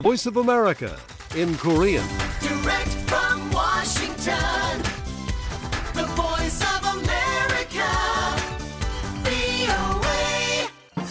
Voice of America in Korean. Direct from Washington, the voice of America, VOA.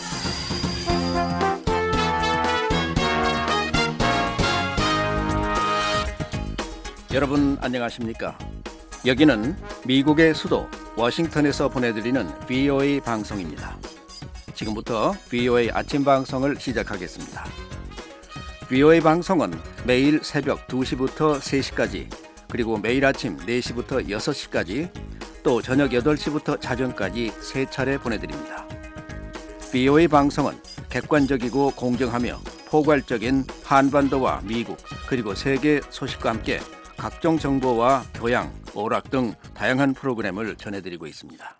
여러분 안녕하십니까? 여기는 미국의 수도 워싱턴에서 보내드리는 VOA 방송입니다. 지금부터 VOA 아침 방송을 시작하겠습니다. VOA 방송은 매일 새벽 2시부터 3시까지, 그리고 매일 아침 4시부터 6시까지, 또 저녁 8시부터 자정까지 3차례 보내드립니다. VOA 방송은 객관적이고 공정하며 포괄적인 한반도와 미국, 그리고 세계 소식과 함께 각종 정보와 교양, 오락 등 다양한 프로그램을 전해드리고 있습니다.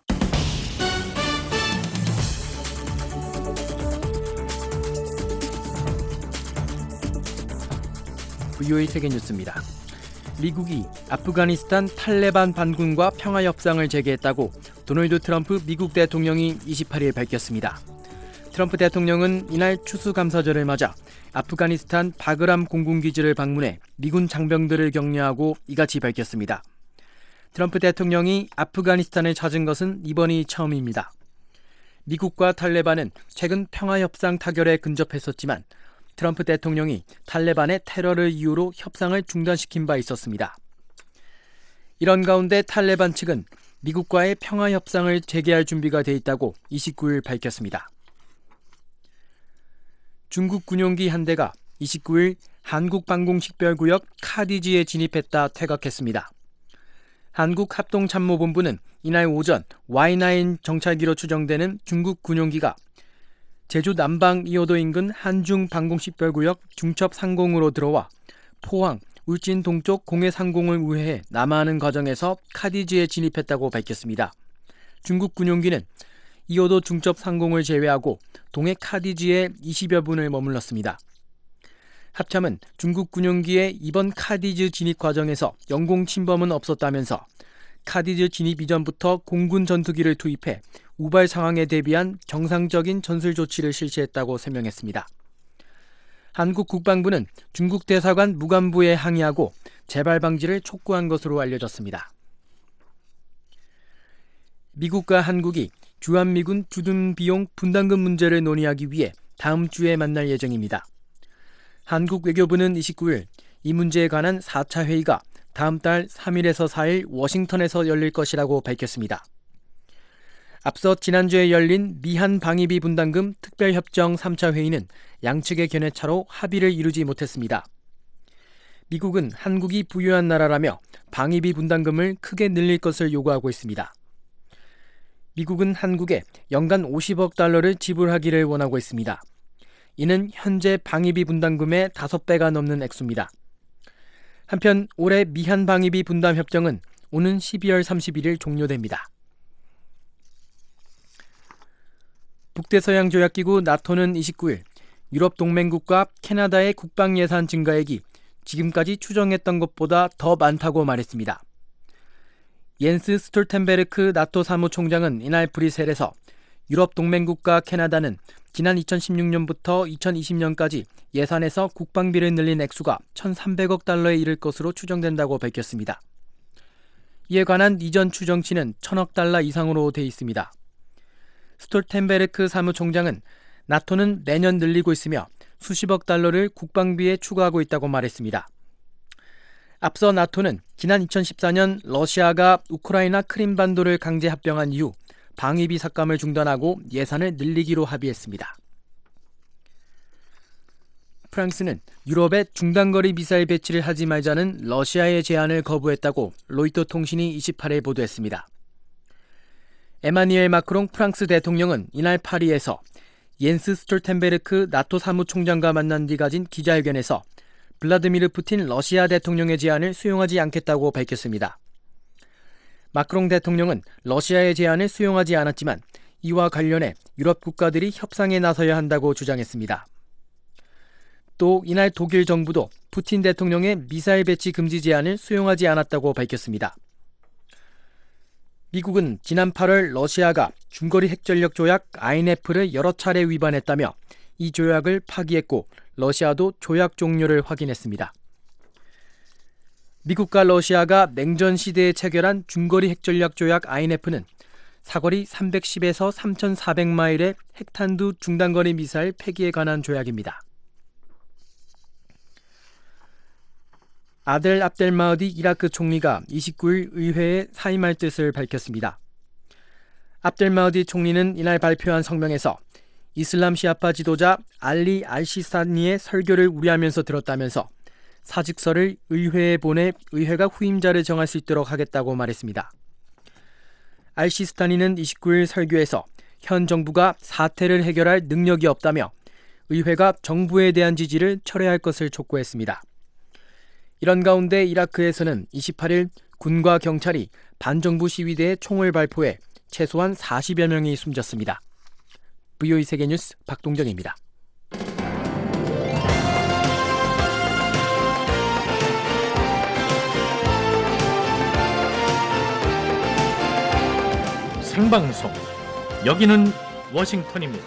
VOA 세계뉴스입니다. 미국이 아프가니스탄 탈레반 반군과 평화협상을 재개했다고 도널드 트럼프 미국 대통령이 28일 밝혔습니다. 트럼프 대통령은 이날 추수감사절을 맞아 아프가니스탄 바그람 공군기지를 방문해 미군 장병들을 격려하고 이같이 밝혔습니다. 트럼프 대통령이 아프가니스탄을 찾은 것은 이번이 처음입니다. 미국과 탈레반은 최근 평화협상 타결에 근접했었지만 트럼프 대통령이 탈레반의 테러를 이유로 협상을 중단시킨 바 있었습니다. 이런 가운데 탈레반 측은 미국과의 평화협상을 재개할 준비가 돼 있다고 29일 밝혔습니다. 중국 군용기 한 대가 29일 한국 방공식별구역 카디지에 진입했다 퇴각했습니다. 한국합동참모본부는 이날 오전 Y9 정찰기로 추정되는 중국 군용기가 제주 남방 이오도 인근 한중 방공식별구역 중첩 상공으로 들어와 포항, 울진 동쪽 공해 상공을 우회해 남하하는 과정에서 카디지에 진입했다고 밝혔습니다. 중국 군용기는 이오도 중첩 상공을 제외하고 동해 카디지에 20여 분을 머물렀습니다. 합참은 중국 군용기의 이번 카디즈 진입 과정에서 영공 침범은 없었다면서 카디즈 진입 이전부터 공군 전투기를 투입해 우발 상황에 대비한 정상적인 전술 조치를 실시했다고 설명했습니다. 한국 국방부는 중국 대사관 무관부에 항의하고 재발 방지를 촉구한 것으로 알려졌습니다. 미국과 한국이 주한미군 주둔 비용 분담금 문제를 논의하기 위해 다음 주에 만날 예정입니다. 한국 외교부는 29일 이 문제에 관한 4차 회의가 다음 달 3일에서 4일 워싱턴에서 열릴 것이라고 밝혔습니다. 앞서 지난주에 열린 미한 방위비 분담금 특별협정 3차 회의는 양측의 견해차로 합의를 이루지 못했습니다. 미국은 한국이 부유한 나라라며 방위비 분담금을 크게 늘릴 것을 요구하고 있습니다. 미국은 한국에 연간 50억 달러를 지불하기를 원하고 있습니다. 이는 현재 방위비 분담금의 5배가 넘는 액수입니다. 한편 올해 미한 방위비 분담 협정은 오는 12월 31일 종료됩니다. 북대서양조약기구 나토는 29일 유럽 동맹국과 캐나다의 국방 예산 증가액이 지금까지 추정했던 것보다 더 많다고 말했습니다. 옌스 스톨텐베르크 나토 사무총장은 이날 브뤼셀에서 유럽 동맹국과 캐나다는 지난 2016년부터 2020년까지 예산에서 국방비를 늘린 액수가 1,300억 달러에 이를 것으로 추정된다고 밝혔습니다. 이에 관한 이전 추정치는 1,000억 달러 이상으로 돼 있습니다. 스톨텐베르크 사무총장은 나토는 매년 늘리고 있으며 수십억 달러를 국방비에 추가하고 있다고 말했습니다. 앞서 나토는 지난 2014년 러시아가 우크라이나 크림반도를 강제 합병한 이후 방위비 삭감을 중단하고 예산을 늘리기로 합의했습니다. 프랑스는 유럽에 중단거리 미사일 배치를 하지 말자는 러시아의 제안을 거부했다고 로이터 통신이 28일 보도했습니다. 에마뉘엘 마크롱 프랑스 대통령은 이날 파리에서 옌스 스톨텐베르크 나토 사무총장과 만난 뒤 가진 기자회견에서 블라드미르 푸틴 러시아 대통령의 제안을 수용하지 않겠다고 밝혔습니다. 마크롱 대통령은 러시아의 제안을 수용하지 않았지만 이와 관련해 유럽 국가들이 협상에 나서야 한다고 주장했습니다. 또 이날 독일 정부도 푸틴 대통령의 미사일 배치 금지 제안을 수용하지 않았다고 밝혔습니다. 미국은 지난 8월 러시아가 중거리 핵전력 조약 INF를 여러 차례 위반했다며 이 조약을 파기했고 러시아도 조약 종료를 확인했습니다. 미국과 러시아가 냉전 시대에 체결한 중거리 핵전략 조약 INF는 사거리 310에서 3,400마일의 핵탄두 중단거리 미사일 폐기에 관한 조약입니다. 아델 압델마흐디 이라크 총리가 29일 의회에 사임할 뜻을 밝혔습니다. 압델마흐디 총리는 이날 발표한 성명에서 이슬람 시아파 지도자 알리 알시스타니의 설교를 우려하면서 들었다면서 사직서를 의회에 보내 의회가 후임자를 정할 수 있도록 하겠다고 말했습니다. 알시스타니는 29일 설교에서 현 정부가 사태를 해결할 능력이 없다며 의회가 정부에 대한 지지를 철회할 것을 촉구했습니다. 이런 가운데 이라크에서는 28일 군과 경찰이 반정부 시위대에 총을 발포해 최소한 40여 명이 숨졌습니다. VOA 세계뉴스 박동정입니다. 생방송 여기는 워싱턴입니다.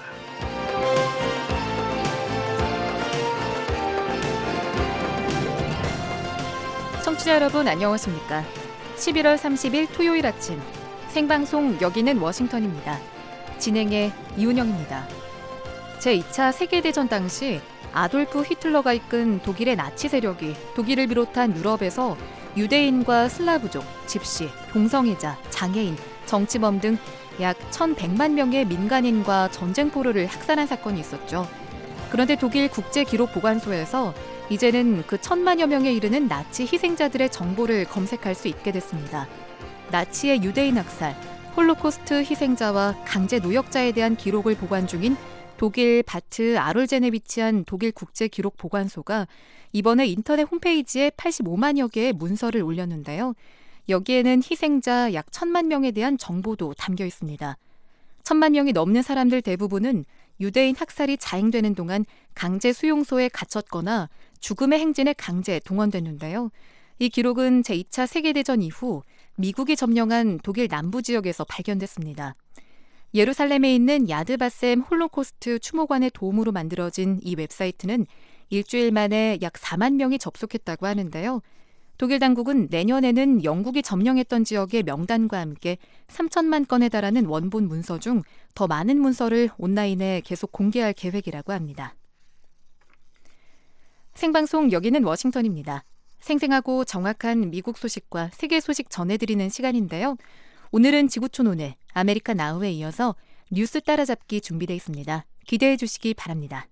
청취자 여러분 안녕하십니까? 11월 30일 토요일 아침 생방송 여기는 워싱턴입니다. 진행의 이운영입니다. 제2차 세계대전 당시 아돌프 히틀러가 이끈 독일의 나치 세력이 독일을 비롯한 유럽에서 유대인과 슬라브족, 집시, 동성애자, 장애인, 정치범 등 약 1,100만 명의 민간인과 전쟁포로를 학살한 사건이 있었죠. 그런데 독일 국제기록보관소에서 이제는 그 1,000만여 명에 이르는 나치 희생자들의 정보를 검색할 수 있게 됐습니다. 나치의 유대인 학살, 홀로코스트 희생자와 강제 노역자에 대한 기록을 보관 중인 독일 바트 아롤젠에 위치한 독일 국제기록보관소가 이번에 인터넷 홈페이지에 85만여 개의 문서를 올렸는데요. 여기에는 희생자 약 1,000만 명에 대한 정보도 담겨 있습니다. 1,000만 명이 넘는 사람들 대부분은 유대인 학살이 자행되는 동안 강제 수용소에 갇혔거나 죽음의 행진에 강제 동원됐는데요. 이 기록은 제2차 세계대전 이후 미국이 점령한 독일 남부 지역에서 발견됐습니다. 예루살렘에 있는 야드바셈 홀로코스트 추모관의 도움으로 만들어진 이 웹사이트는 일주일 만에 약 4만 명이 접속했다고 하는데요. 독일 당국은 내년에는 영국이 점령했던 지역의 명단과 함께 3천만 건에 달하는 원본 문서 중 더 많은 문서를 온라인에 계속 공개할 계획이라고 합니다. 생방송 여기는 워싱턴입니다. 생생하고 정확한 미국 소식과 세계 소식 전해드리는 시간인데요. 오늘은 지구촌 오늘, 아메리카 나우에 이어서 뉴스 따라잡기 준비되어 있습니다. 기대해 주시기 바랍니다.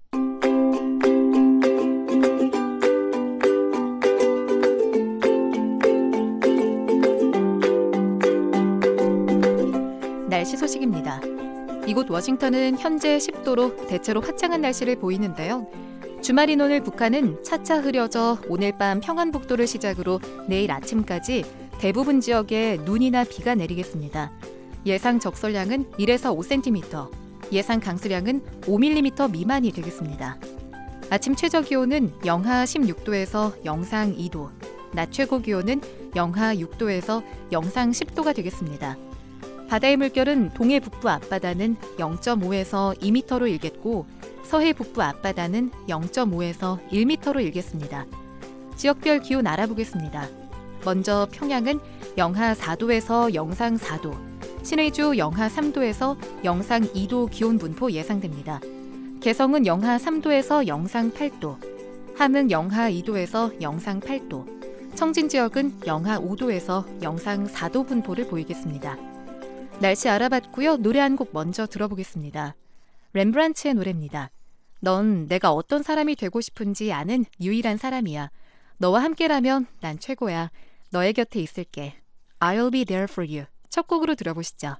날씨 소식입니다. 이곳 워싱턴은 현재 10도로 대체로 화창한 날씨를 보이는데요. 주말인 오늘 북한은 차차 흐려져 오늘 밤 평안북도를 시작으로 내일 아침까지 대부분 지역에 눈이나 비가 내리겠습니다. 예상 적설량은 1에서 5cm, 예상 강수량은 5mm 미만이 되겠습니다. 아침 최저 기온은 영하 16도에서 영상 2도, 낮 최고 기온은 영하 6도에서 영상 10도가 되겠습니다. 바다의 물결은 동해 북부 앞바다는 0.5에서 2m로 일겠고 서해 북부 앞바다는 0.5에서 1m로 일겠습니다. 지역별 기온 알아보겠습니다. 먼저 평양은 영하 4도에서 영상 4도, 신의주 영하 3도에서 영상 2도 기온 분포 예상됩니다. 개성은 영하 3도에서 영상 8도, 함흥 영하 2도에서 영상 8도, 청진 지역은 영하 5도에서 영상 4도 분포를 보이겠습니다. 날씨 알아봤고요. 노래 한 곡 먼저 들어보겠습니다. 렘브란츠의 노래입니다. 넌 내가 어떤 사람이 되고 싶은지 아는 유일한 사람이야. 너와 함께라면 난 최고야. 너의 곁에 있을게. I'll be there for you. 첫 곡으로 들어보시죠.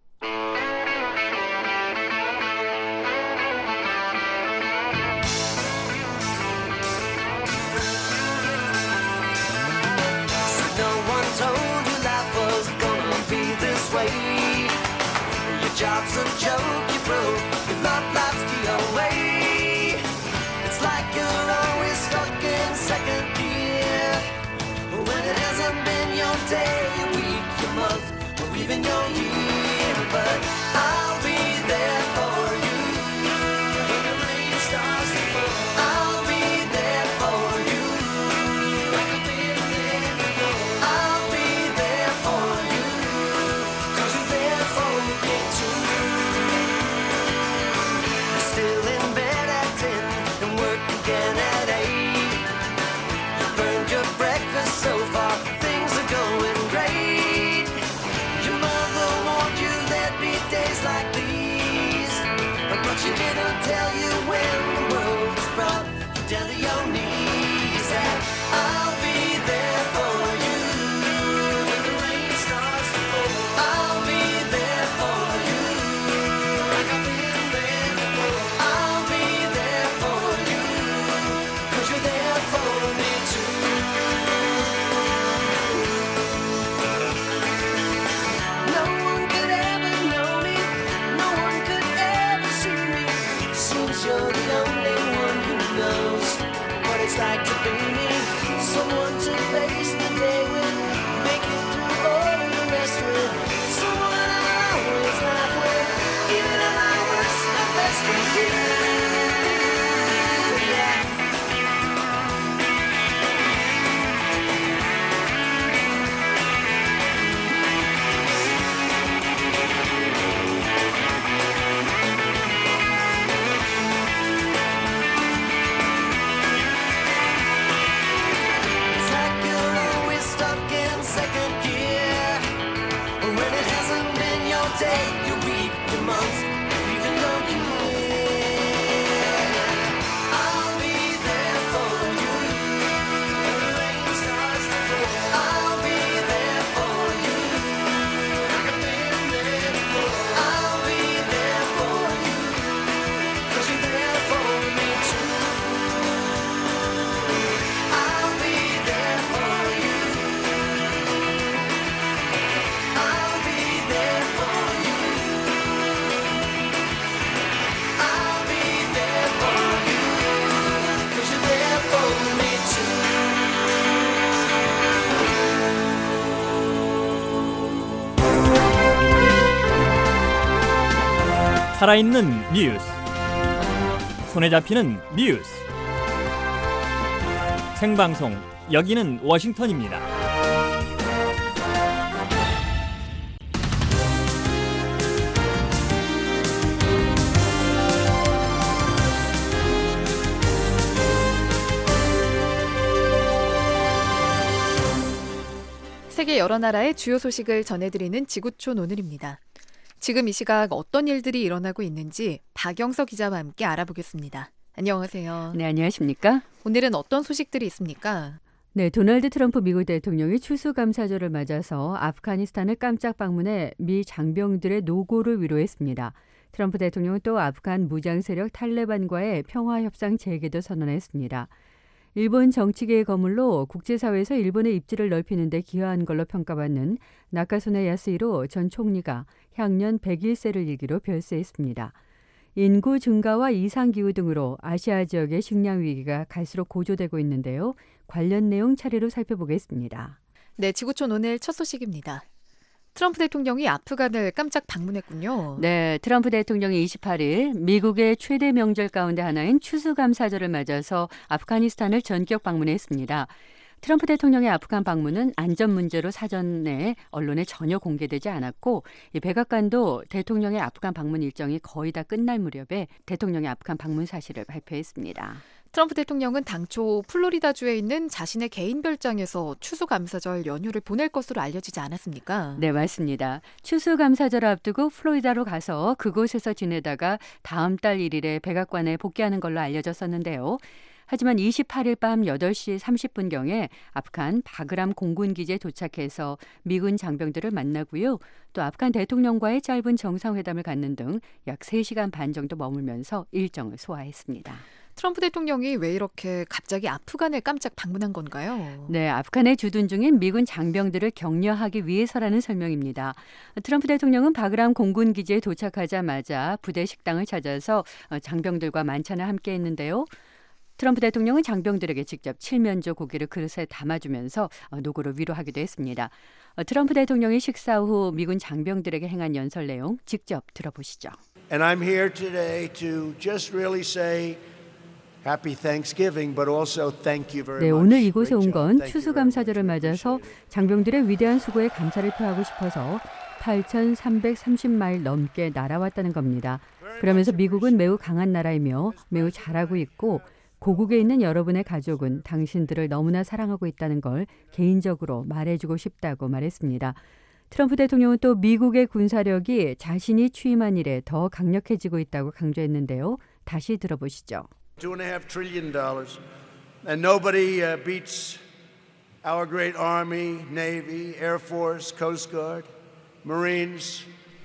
Job's a joke you broke, your love life's the away. It's like you're always stuck in second gear. When it hasn't been your day, your week, your month, or even your year. But I'll be there for you. like to be me, someone to face the day with, make it through all the rest with, someone I always laugh with, even at my worst and best with you. Yeah. It's like you're always stuck in second gear. When it hasn't been your day, you weep the most, even though you care. I'll be there for you when the rain starts to fall. I'll be there for you like I've been there before. I'll be there for you 'cause you're there for me too. I'll be there for you. I'll be there for you. I'll be there for you 'cause you're there for me too. 살아있는 뉴스, 손에 잡히는 뉴스, 생방송 여기는 워싱턴입니다. 세계 여러 나라의 주요 소식을 전해드리는 지구촌 오늘입니다. 지금 이 시각 어떤 일들이 일어나고 있는지 박영서 기자와 함께 알아보겠습니다. 안녕하세요. 네, 안녕하십니까? 오늘은 어떤 소식들이 있습니까? 네, 도널드 트럼프 미국 대통령이 추수감사절을 맞아서 아프가니스탄을 깜짝 방문해 미 장병들의 노고를 위로했습니다. 트럼프 대통령은 또 아프간 무장 세력 탈레반과의 평화협상 재개도 선언했습니다. 일본 정치계의 거물로 국제사회에서 일본의 입지를 넓히는 데 기여한 걸로 평가받는 나카소네 야스히로 전 총리가 향년 101세를 일기로 별세했습니다. 인구 증가와 이상기후 등으로 아시아 지역의 식량 위기가 갈수록 고조되고 있는데요. 관련 내용 차례로 살펴보겠습니다. 네, 지구촌 오늘 첫 소식입니다. 트럼프 대통령이 아프간을 깜짝 방문했군요. 네, 트럼프 대통령이 28일 미국의 최대 명절 가운데 하나인 추수감사절을 맞아서 아프가니스탄을 전격 방문했습니다. 트럼프 대통령의 아프간 방문은 안전 문제로 사전에 언론에 전혀 공개되지 않았고 이 백악관도 대통령의 아프간 방문 일정이 거의 다 끝날 무렵에 대통령의 아프간 방문 사실을 발표했습니다. 트럼프 대통령은 당초 플로리다주에 있는 자신의 개인 별장에서 추수감사절 연휴를 보낼 것으로 알려지지 않았습니까? 네, 맞습니다. 추수감사절을 앞두고 플로리다로 가서 그곳에서 지내다가 다음 달 1일에 백악관에 복귀하는 걸로 알려졌었는데요. 하지만 28일 밤 8시 30분경에 아프간 바그람 공군기지에 도착해서 미군 장병들을 만나고요. 또 아프간 대통령과의 짧은 정상회담을 갖는 등 약 3시간 반 정도 머물면서 일정을 소화했습니다. 트럼프 대통령이 왜 이렇게 갑자기 아프간을 깜짝 방문한 건가요? 네, 아프간에 주둔 중인 미군 장병들을 격려하기 위해서라는 설명입니다. 트럼프 대통령은 바그람 공군기지에 도착하자마자 부대 식당을 찾아서 장병들과 만찬을 함께 했는데요. 트럼프 대통령은 장병들에게 직접 칠면조 고기를 그릇에 담아주면서 노고를 위로하기도 했습니다. 트럼프 대통령이 식사 후 미군 장병들에게 행한 연설 내용 직접 들어보시죠. And I'm here today to just really say Happy Thanksgiving, but also thank you very 네, much. 오늘 이곳에 온 건 추수감사절을 맞아서 장병들의 위대한 수고에 감사를 표하고 싶어서 8,330마일 넘게 날아왔다는 겁니다. 그러면서 미국은 매우 강한 나라이며 매우 잘하고 있고 고국에 있는 여러분의 가족은 당신들을 너무나 사랑하고 있다는 걸 개인적으로 말해주고 싶다고 말했습니다. 트럼프 대통령은 또 미국의 군사력이 자신이 취임한 이래 더 강력해지고 있다고 강조했는데요. 다시 들어보시죠. $2.5 trillion, and nobody beats our great Army, Navy, Air Force, Coast Guard, Marines.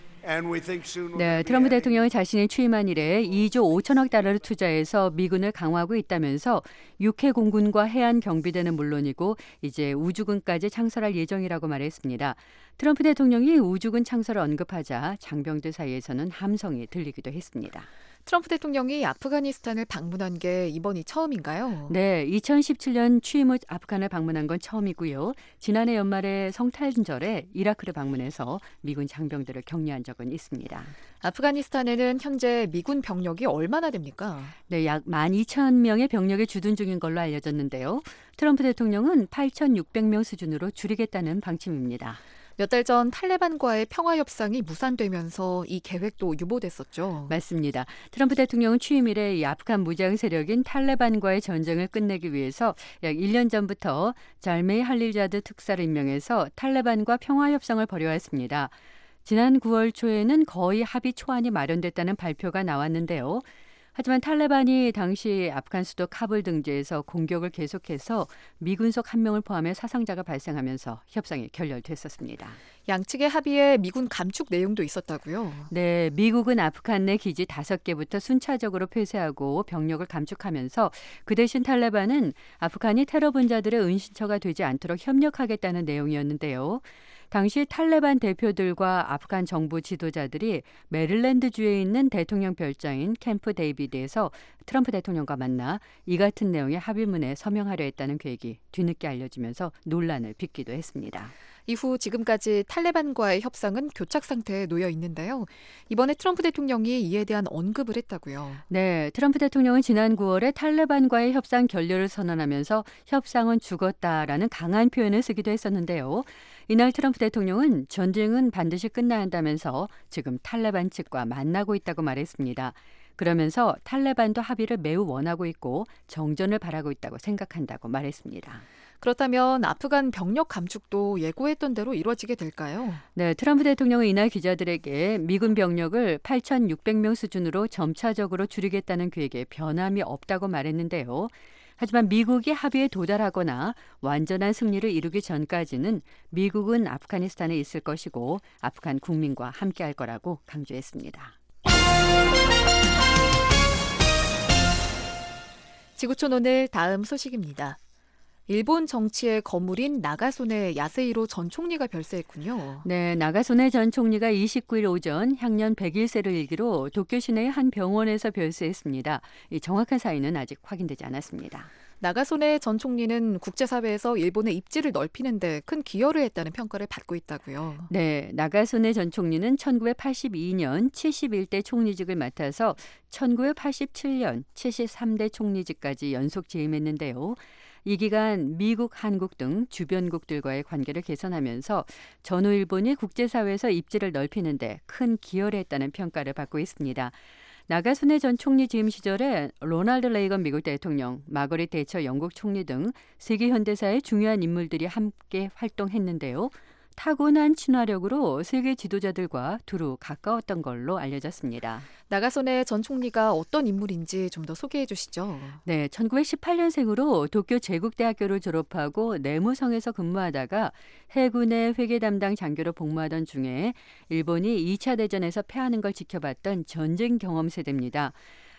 네, 트럼프 대통령은 자신이 취임한 이래 2조 5천억 달러를 투자해서 미군을 강화하고 있다면서 육해 공군과 해안 경비대는 물론이고 이제 우주군까지 창설할 예정이라고 말했습니다. 트럼프 대통령이 우주군 창설을 언급하자 장병들 사이에서는 함성이 들리기도 했습니다. 트럼프 대통령이 아프가니스탄을 방문한 게 이번이 처음인가요? 네, 2017년 취임 후 아프간을 방문한 건 처음이고요. 지난해 연말에 성탄절에 이라크를 방문해서 미군 장병들을 격려한 적은 있습니다. 아프가니스탄에는 현재 미군 병력이 얼마나 됩니까? 네, 약 12,000명의 병력이 주둔 중인 걸로 알려졌는데요. 트럼프 대통령은 8,600명 수준으로 줄이겠다는 방침입니다. 몇 달 전 탈레반과의 평화 협상이 무산되면서 이 계획도 유보됐었죠. 맞습니다. 트럼프 대통령은 취임 이래 이 아프간 무장 세력인 탈레반과의 전쟁을 끝내기 위해서 약 1년 전부터 잘메이 할릴자드 특사를 임명해서 탈레반과 평화 협상을 벌여왔습니다. 지난 9월 초에는 거의 합의 초안이 마련됐다는 발표가 나왔는데요. 하지만 탈레반이 당시 아프간 수도 카불 등지에서 공격을 계속해서 미군속 1명을 포함해 사상자가 발생하면서 협상이 결렬됐었습니다. 양측의 합의에 미군 감축 내용도 있었다고요? 네, 미국은 아프간 내 기지 5개부터 순차적으로 폐쇄하고 병력을 감축하면서 그 대신 탈레반은 아프간이 테러 분자들의 은신처가 되지 않도록 협력하겠다는 내용이었는데요. 당시 탈레반 대표들과 아프간 정부 지도자들이 메릴랜드주에 있는 대통령 별장인 캠프 데이비드에서 트럼프 대통령과 만나 이 같은 내용의 합의문에 서명하려 했다는 계획이 뒤늦게 알려지면서 논란을 빚기도 했습니다. 이후 지금까지 탈레반과의 협상은 교착 상태에 놓여 있는데요. 이번에 트럼프 대통령이 이에 대한 언급을 했다고요. 네, 트럼프 대통령은 지난 9월에 탈레반과의 협상 결렬을 선언하면서 협상은 죽었다라는 강한 표현을 쓰기도 했었는데요. 이날 트럼프 대통령은 전쟁은 반드시 끝나야 한다면서 지금 탈레반 측과 만나고 있다고 말했습니다. 그러면서 탈레반도 합의를 매우 원하고 있고 정전을 바라고 있다고 생각한다고 말했습니다. 그렇다면 아프간 병력 감축도 예고했던 대로 이루어지게 될까요? 네, 트럼프 대통령은 이날 기자들에게 미군 병력을 8,600명 수준으로 점차적으로 줄이겠다는 계획에 변함이 없다고 말했는데요. 하지만 미국이 합의에 도달하거나 완전한 승리를 이루기 전까지는 미국은 아프가니스탄에 있을 것이고 아프간 국민과 함께할 거라고 강조했습니다. 지구촌 오늘 다음 소식입니다. 일본 정치의 거물인 나가소네 야스히로 전 총리가 별세했군요. 네, 나가소네 전 총리가 29일 오전 향년 101세를 일기로 도쿄 시내의 한 병원에서 별세했습니다. 이 정확한 사인은 아직 확인되지 않았습니다. 나가소네 전 총리는 국제사회에서 일본의 입지를 넓히는 데 큰 기여를 했다는 평가를 받고 있다고요. 네, 나가소네 전 총리는 1982년 71대 총리직을 맡아서 1987년 73대 총리직까지 연속 재임했는데요. 이 기간 미국, 한국 등 주변국들과의 관계를 개선하면서 전후 일본이 국제사회에서 입지를 넓히는 데 큰 기여를 했다는 평가를 받고 있습니다. 나가소네 전 총리 재임 시절에 로널드 레이건 미국 대통령, 마거릿 대처 영국 총리 등 세계 현대사의 중요한 인물들이 함께 활동했는데요. 타고난 친화력으로 세계 지도자들과 두루 가까웠던 걸로 알려졌습니다. 나가소네 전 총리가 어떤 인물인지 좀 더 소개해 주시죠. 네, 1918년생으로 도쿄 제국대학교를 졸업하고 내무성에서 근무하다가 해군의 회계 담당 장교로 복무하던 중에 일본이 2차 대전에서 패하는 걸 지켜봤던 전쟁 경험 세대입니다.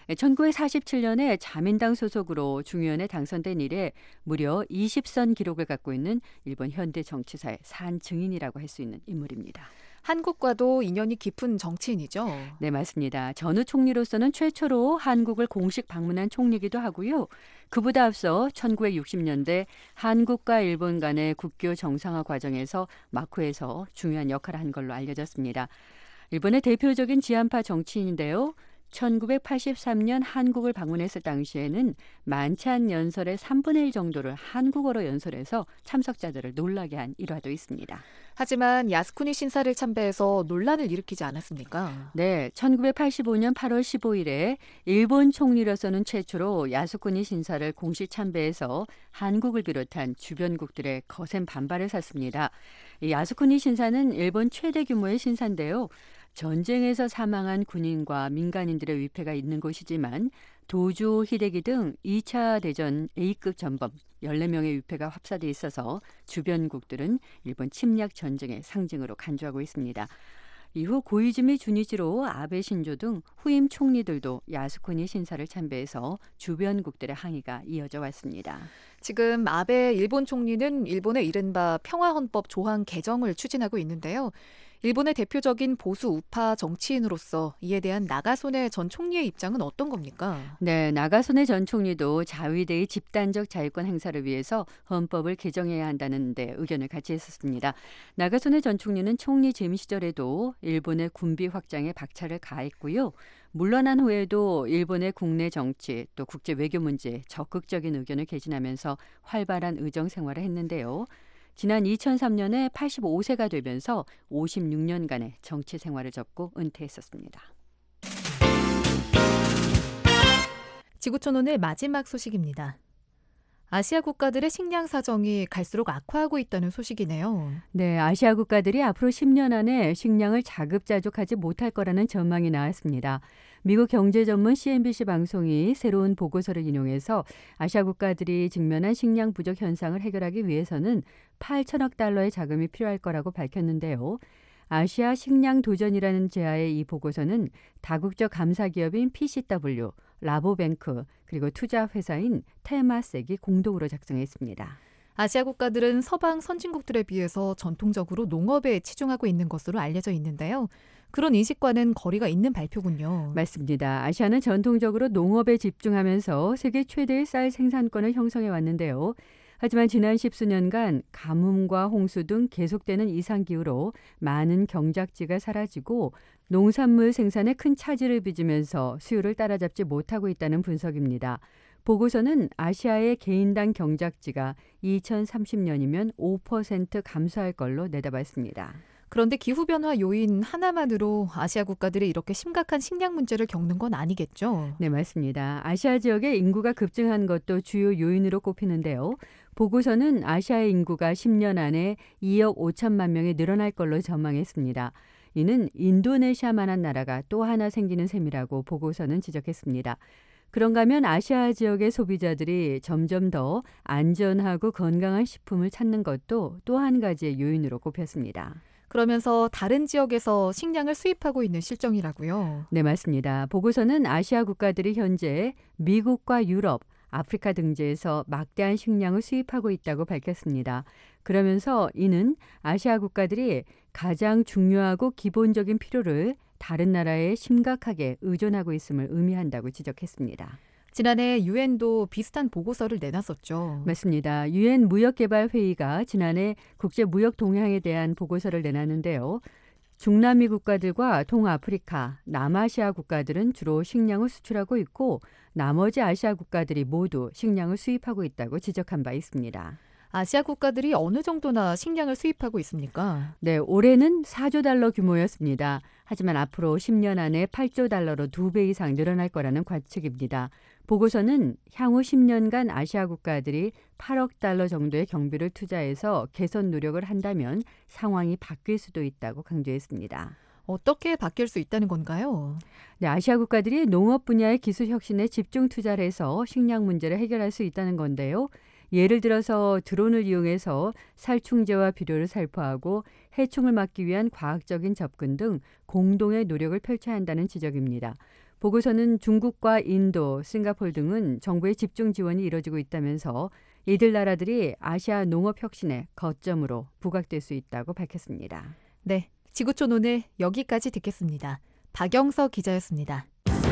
1947년에 자민당 소속으로 중의원에 당선된 이래 무려 20선 기록을 갖고 있는 일본 현대 정치사의 산 증인이라고 할 수 있는 인물입니다. 한국과도 인연이 깊은 정치인이죠. 네, 맞습니다. 전후 총리로서는 최초로 한국을 공식 방문한 총리이기도 하고요. 그보다 앞서 1960년대 한국과 일본 간의 국교 정상화 과정에서 마쿠에서 중요한 역할을 한 걸로 알려졌습니다. 일본의 대표적인 지한파 정치인인데요. 1983년 한국을 방문했을 당시에는 만찬 연설의 3분의 1 정도를 한국어로 연설해서 참석자들을 놀라게 한 일화도 있습니다. 하지만 야스쿠니 신사를 참배해서 논란을 일으키지 않았습니까? 네, 1985년 8월 15일에 일본 총리로서는 최초로 야스쿠니 신사를 공식 참배해서 한국을 비롯한 주변국들의 거센 반발을 샀습니다. 이 야스쿠니 신사는 일본 최대 규모의 신사인데요. 전쟁에서 사망한 군인과 민간인들의 위패가 있는 곳이지만 도조 히데기 등 2차 대전 A급 전범 14명의 위패가 합사돼 있어서 주변국들은 일본 침략 전쟁의 상징으로 간주하고 있습니다. 이후 고이즈미 주니지로 아베 신조 등 후임 총리들도 야스쿠니 신사를 참배해서 주변국들의 항의가 이어져 왔습니다. 지금 아베 일본 총리는 일본의 이른바 평화헌법 조항 개정을 추진하고 있는데요. 일본의 대표적인 보수 우파 정치인으로서 이에 대한 나가소네 전 총리의 입장은 어떤 겁니까? 네, 나가소네 전 총리도 자위대의 집단적 자유권 행사를 위해서 헌법을 개정해야 한다는 데 의견을 같이 했었습니다. 나가소네 전 총리는 총리 재임 시절에도 일본의 군비 확장에 박차를 가했고요. 물러난 후에도 일본의 국내 정치 또 국제 외교 문제에 적극적인 의견을 개진하면서 활발한 의정 생활을 했는데요. 지난 2003년에 85세가 되면서 56년간의 정치 생활을 접고 은퇴했었습니다. 지구촌 오늘 마지막 소식입니다. 아시아 국가들의 식량 사정이 갈수록 악화하고 있다는 소식이네요. 네, 아시아 국가들이 앞으로 10년 안에 식량을 자급자족하지 못할 거라는 전망이 나왔습니다. 미국 경제 전문 CNBC 방송이 새로운 보고서를 인용해서 아시아 국가들이 직면한 식량 부족 현상을 해결하기 위해서는 8천억 달러의 자금이 필요할 거라고 밝혔는데요. 아시아 식량 도전이라는 제하의 이 보고서는 다국적 감사 기업인 PCW, 라보뱅크, 그리고 투자 회사인 테마섹이 공동으로 작성했습니다. 아시아 국가들은 서방 선진국들에 비해서 전통적으로 농업에 치중하고 있는 것으로 알려져 있는데요. 그런 인식과는 거리가 있는 발표군요. 맞습니다. 아시아는 전통적으로 농업에 집중하면서 세계 최대의 쌀 생산권을 형성해 왔는데요. 하지만 지난 10수년간 가뭄과 홍수 등 계속되는 이상기후로 많은 경작지가 사라지고 농산물 생산에 큰 차질을 빚으면서 수요를 따라잡지 못하고 있다는 분석입니다. 보고서는 아시아의 개인당 경작지가 2030년이면 5% 감소할 걸로 내다봤습니다. 그런데 기후변화 요인 하나만으로 아시아 국가들이 이렇게 심각한 식량 문제를 겪는 건 아니겠죠? 네, 맞습니다. 아시아 지역의 인구가 급증한 것도 주요 요인으로 꼽히는데요. 보고서는 아시아의 인구가 10년 안에 2억 5천만 명이 늘어날 걸로 전망했습니다. 이는 인도네시아만한 나라가 또 하나 생기는 셈이라고 보고서는 지적했습니다. 그런가 하면 아시아 지역의 소비자들이 점점 더 안전하고 건강한 식품을 찾는 것도 또 한 가지의 요인으로 꼽혔습니다. 그러면서 다른 지역에서 식량을 수입하고 있는 실정이라고요? 네, 맞습니다. 보고서는 아시아 국가들이 현재 미국과 유럽, 아프리카 등지에서 막대한 식량을 수입하고 있다고 밝혔습니다. 그러면서 이는 아시아 국가들이 가장 중요하고 기본적인 필요를 다른 나라에 심각하게 의존하고 있음을 의미한다고 지적했습니다. 지난해 유엔도 비슷한 보고서를 내놨었죠. 맞습니다. 유엔 무역개발회의가 지난해 국제무역 동향에 대한 보고서를 내놨는데요. 중남미 국가들과 동아프리카, 남아시아 국가들은 주로 식량을 수출하고 있고 나머지 아시아 국가들이 모두 식량을 수입하고 있다고 지적한 바 있습니다. 아시아 국가들이 어느 정도나 식량을 수입하고 있습니까? 네, 올해는 4조 달러 규모였습니다. 하지만 앞으로 10년 안에 8조 달러로 2배 이상 늘어날 거라는 관측입니다. 보고서는 향후 10년간 아시아 국가들이 8억 달러 정도의 경비를 투자해서 개선 노력을 한다면 상황이 바뀔 수도 있다고 강조했습니다. 어떻게 바뀔 수 있다는 건가요? 네, 아시아 국가들이 농업 분야의 기술 혁신에 집중 투자를 해서 식량 문제를 해결할 수 있다는 건데요. 예를 들어서 드론을 이용해서 살충제와 비료를 살포하고 해충을 막기 위한 과학적인 접근 등 공동의 노력을 펼쳐야 한다는 지적입니다. 보고서는 중국과 인도, 싱가포르 등은 정부의 집중 지원이 이뤄지고 있다면서 이들 나라들이 아시아 농업 혁신의 거점으로 부각될 수 있다고 밝혔습니다. 네, 지구촌 오늘 여기까지 듣겠습니다. 박영석 기자였습니다.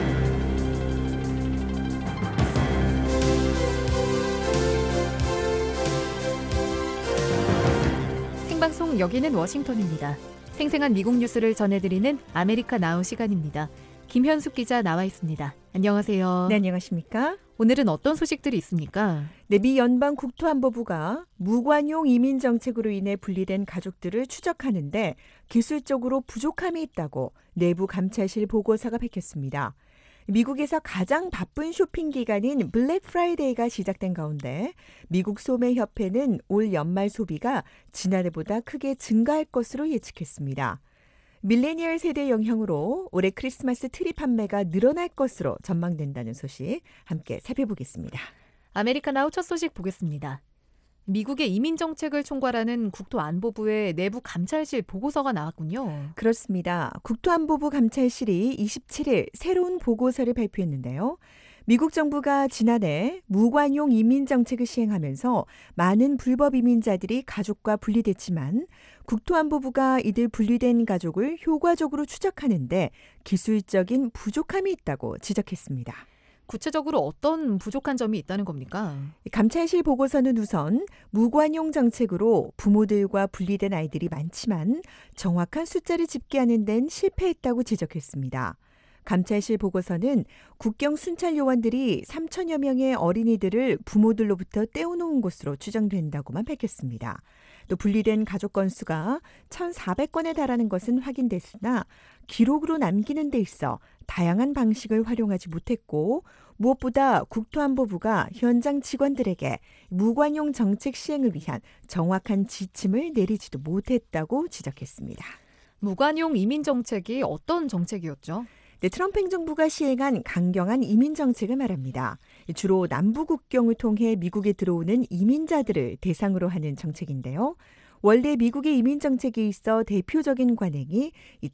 생방송 여기는 워싱턴입니다. 생생한 미국 뉴스를 전해드리는 아메리카 나우 시간입니다. 김현숙 기자 나와 있습니다. 안녕하세요. 네, 안녕하십니까? 오늘은 어떤 소식들이 있습니까? 네, 미 연방국토안보부가 무관용 이민 정책으로 인해 분리된 가족들을 추적하는데 기술적으로 부족함이 있다고 내부 감찰실 보고서가 밝혔습니다. 미국에서 가장 바쁜 쇼핑 기간인 블랙 프라이데이가 시작된 가운데 미국 소매협회는 올 연말 소비가 지난해보다 크게 증가할 것으로 예측했습니다. 밀레니얼 세대 영향으로 올해 크리스마스 트리 판매가 늘어날 것으로 전망된다는 소식 함께 살펴보겠습니다. 아메리카 나우 첫 소식 보겠습니다. 미국의 이민 정책을 총괄하는 국토안보부의 내부 감찰실 보고서가 나왔군요. 그렇습니다. 국토안보부 감찰실이 27일 새로운 보고서를 발표했는데요. 미국 정부가 지난해 무관용 이민 정책을 시행하면서 많은 불법 이민자들이 가족과 분리됐지만 국토안보부가 이들 분리된 가족을 효과적으로 추적하는데 기술적인 부족함이 있다고 지적했습니다. 구체적으로 어떤 부족한 점이 있다는 겁니까? 감찰실 보고서는 우선 무관용 정책으로 부모들과 분리된 아이들이 많지만 정확한 숫자를 집계하는 데는 실패했다고 지적했습니다. 감찰실 보고서는 국경 순찰 요원들이 3천여 명의 어린이들을 부모들로부터 떼어놓은 것으로 추정된다고만 밝혔습니다. 또 분리된 가족 건수가 1,400건에 달하는 것은 확인됐으나 기록으로 남기는 데 있어 다양한 방식을 활용하지 못했고 무엇보다 국토안보부가 현장 직원들에게 무관용 정책 시행을 위한 정확한 지침을 내리지도 못했다고 지적했습니다. 무관용 이민 정책이 어떤 정책이었죠? 네, 트럼프 행정부가 시행한 강경한 이민 정책을 말합니다. 주로 남부 국경을 통해 미국에 들어오는 이민자들을 대상으로 하는 정책인데요. 원래 미국의 이민 정책에 있어 대표적인 관행이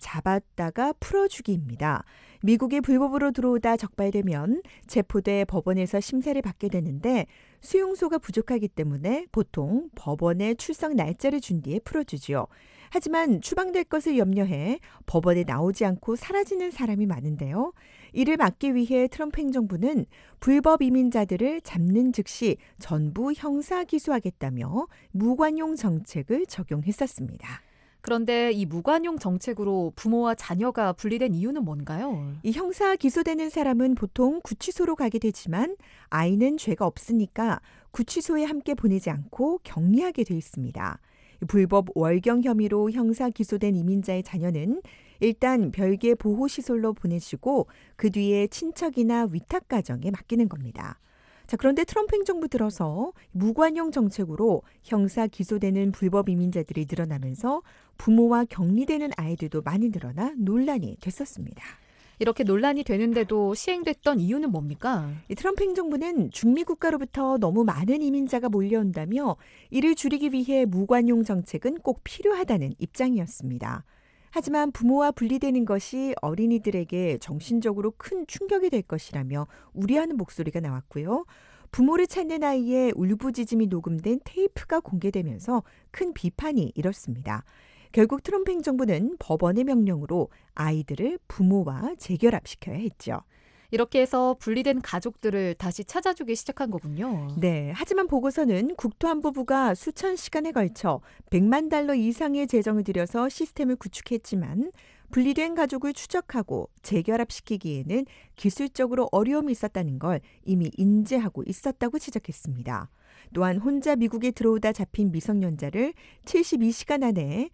잡았다가 풀어주기입니다. 미국에 불법으로 들어오다 적발되면 체포돼 법원에서 심사를 받게 되는데 수용소가 부족하기 때문에 보통 법원에 출석 날짜를 준 뒤에 풀어주지요. 하지만 추방될 것을 염려해 법원에 나오지 않고 사라지는 사람이 많은데요. 이를 막기 위해 트럼프 행정부는 불법 이민자들을 잡는 즉시 전부 형사 기소하겠다며 무관용 정책을 적용했었습니다. 그런데 이 무관용 정책으로 부모와 자녀가 분리된 이유는 뭔가요? 이 형사 기소되는 사람은 보통 구치소로 가게 되지만 아이는 죄가 없으니까 구치소에 함께 보내지 않고 격리하게 돼 있습니다. 불법 월경 혐의로 형사 기소된 이민자의 자녀는 일단 별개 보호시설로 보내시고 그 뒤에 친척이나 위탁가정에 맡기는 겁니다. 자, 그런데 트럼프 행정부 들어서 무관용 정책으로 형사 기소되는 불법 이민자들이 늘어나면서 부모와 격리되는 아이들도 많이 늘어나 논란이 됐었습니다. 이렇게 논란이 되는데도 시행됐던 이유는 뭡니까? 트럼프 행정부는 중미 국가로부터 너무 많은 이민자가 몰려온다며 이를 줄이기 위해 무관용 정책은 꼭 필요하다는 입장이었습니다. 하지만 부모와 분리되는 것이 어린이들에게 정신적으로 큰 충격이 될 것이라며 우려하는 목소리가 나왔고요. 부모를 찾는 아이의 울부짖음이 녹음된 테이프가 공개되면서 큰 비판이 일었습니다. 결국 트럼프 행정부는 법원의 명령으로 아이들을 부모와 재결합시켜야 했죠. 이렇게 해서 분리된 가족들을 다시 찾아주기 시작한 거군요. 네, 하지만 보고서는 국토안보부가 수천 시간에 걸쳐 100만 달러 이상의 재정을 들여서 시스템을 구축했지만 분리된 가족을 추적하고 재결합시키기에는 기술적으로 어려움이 있었다는 걸 이미 인지하고 있었다고 지적했습니다. 또한 혼자 미국에 들어오다 잡힌 미성년자를 72시간 안에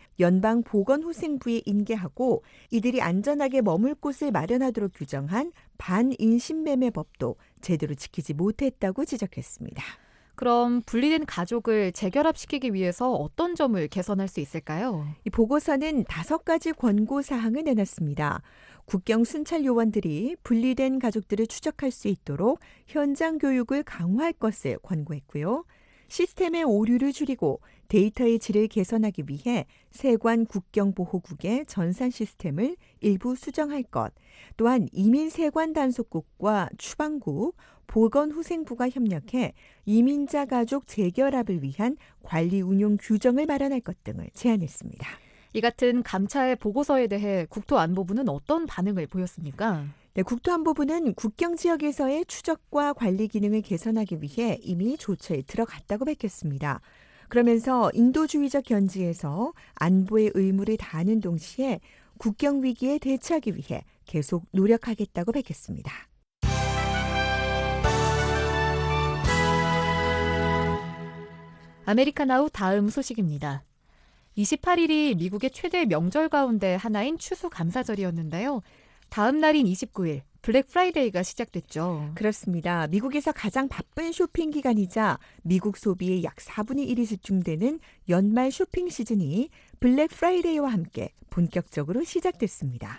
연방보건후생부에 인계하고 이들이 안전하게 머물 곳을 마련하도록 규정한 반인신매매법도 제대로 지키지 못했다고 지적했습니다. 그럼 분리된 가족을 재결합시키기 위해서 어떤 점을 개선할 수 있을까요? 이 보고서는 5가지 권고사항을 내놨습니다. 국경 순찰 요원들이 분리된 가족들을 추적할 수 있도록 현장 교육을 강화할 것을 권고했고요. 시스템의 오류를 줄이고 데이터의 질을 개선하기 위해 세관 국경보호국의 전산 시스템을 일부 수정할 것, 또한 이민세관 단속국과 추방국, 보건후생부가 협력해 이민자 가족 재결합을 위한 관리 운용 규정을 마련할 것 등을 제안했습니다. 이 같은 감찰 보고서에 대해 국토안보부는 어떤 반응을 보였습니까? 네, 국토안보부는 국경 지역에서의 추적과 관리 기능을 개선하기 위해 이미 조처에 들어갔다고 밝혔습니다. 그러면서 인도주의적 견지에서 안보의 의무를 다하는 동시에 국경 위기에 대처하기 위해 계속 노력하겠다고 밝혔습니다. 아메리카나우 다음 소식입니다. 28일이 미국의 최대 명절 가운데 하나인 추수감사절이었는데요. 다음 날인 29일 블랙 프라이데이가 시작됐죠. 그렇습니다. 미국에서 가장 바쁜 쇼핑 기간이자 미국 소비의 약 4분의 1이 집중되는 연말 쇼핑 시즌이 블랙 프라이데이와 함께 본격적으로 시작됐습니다.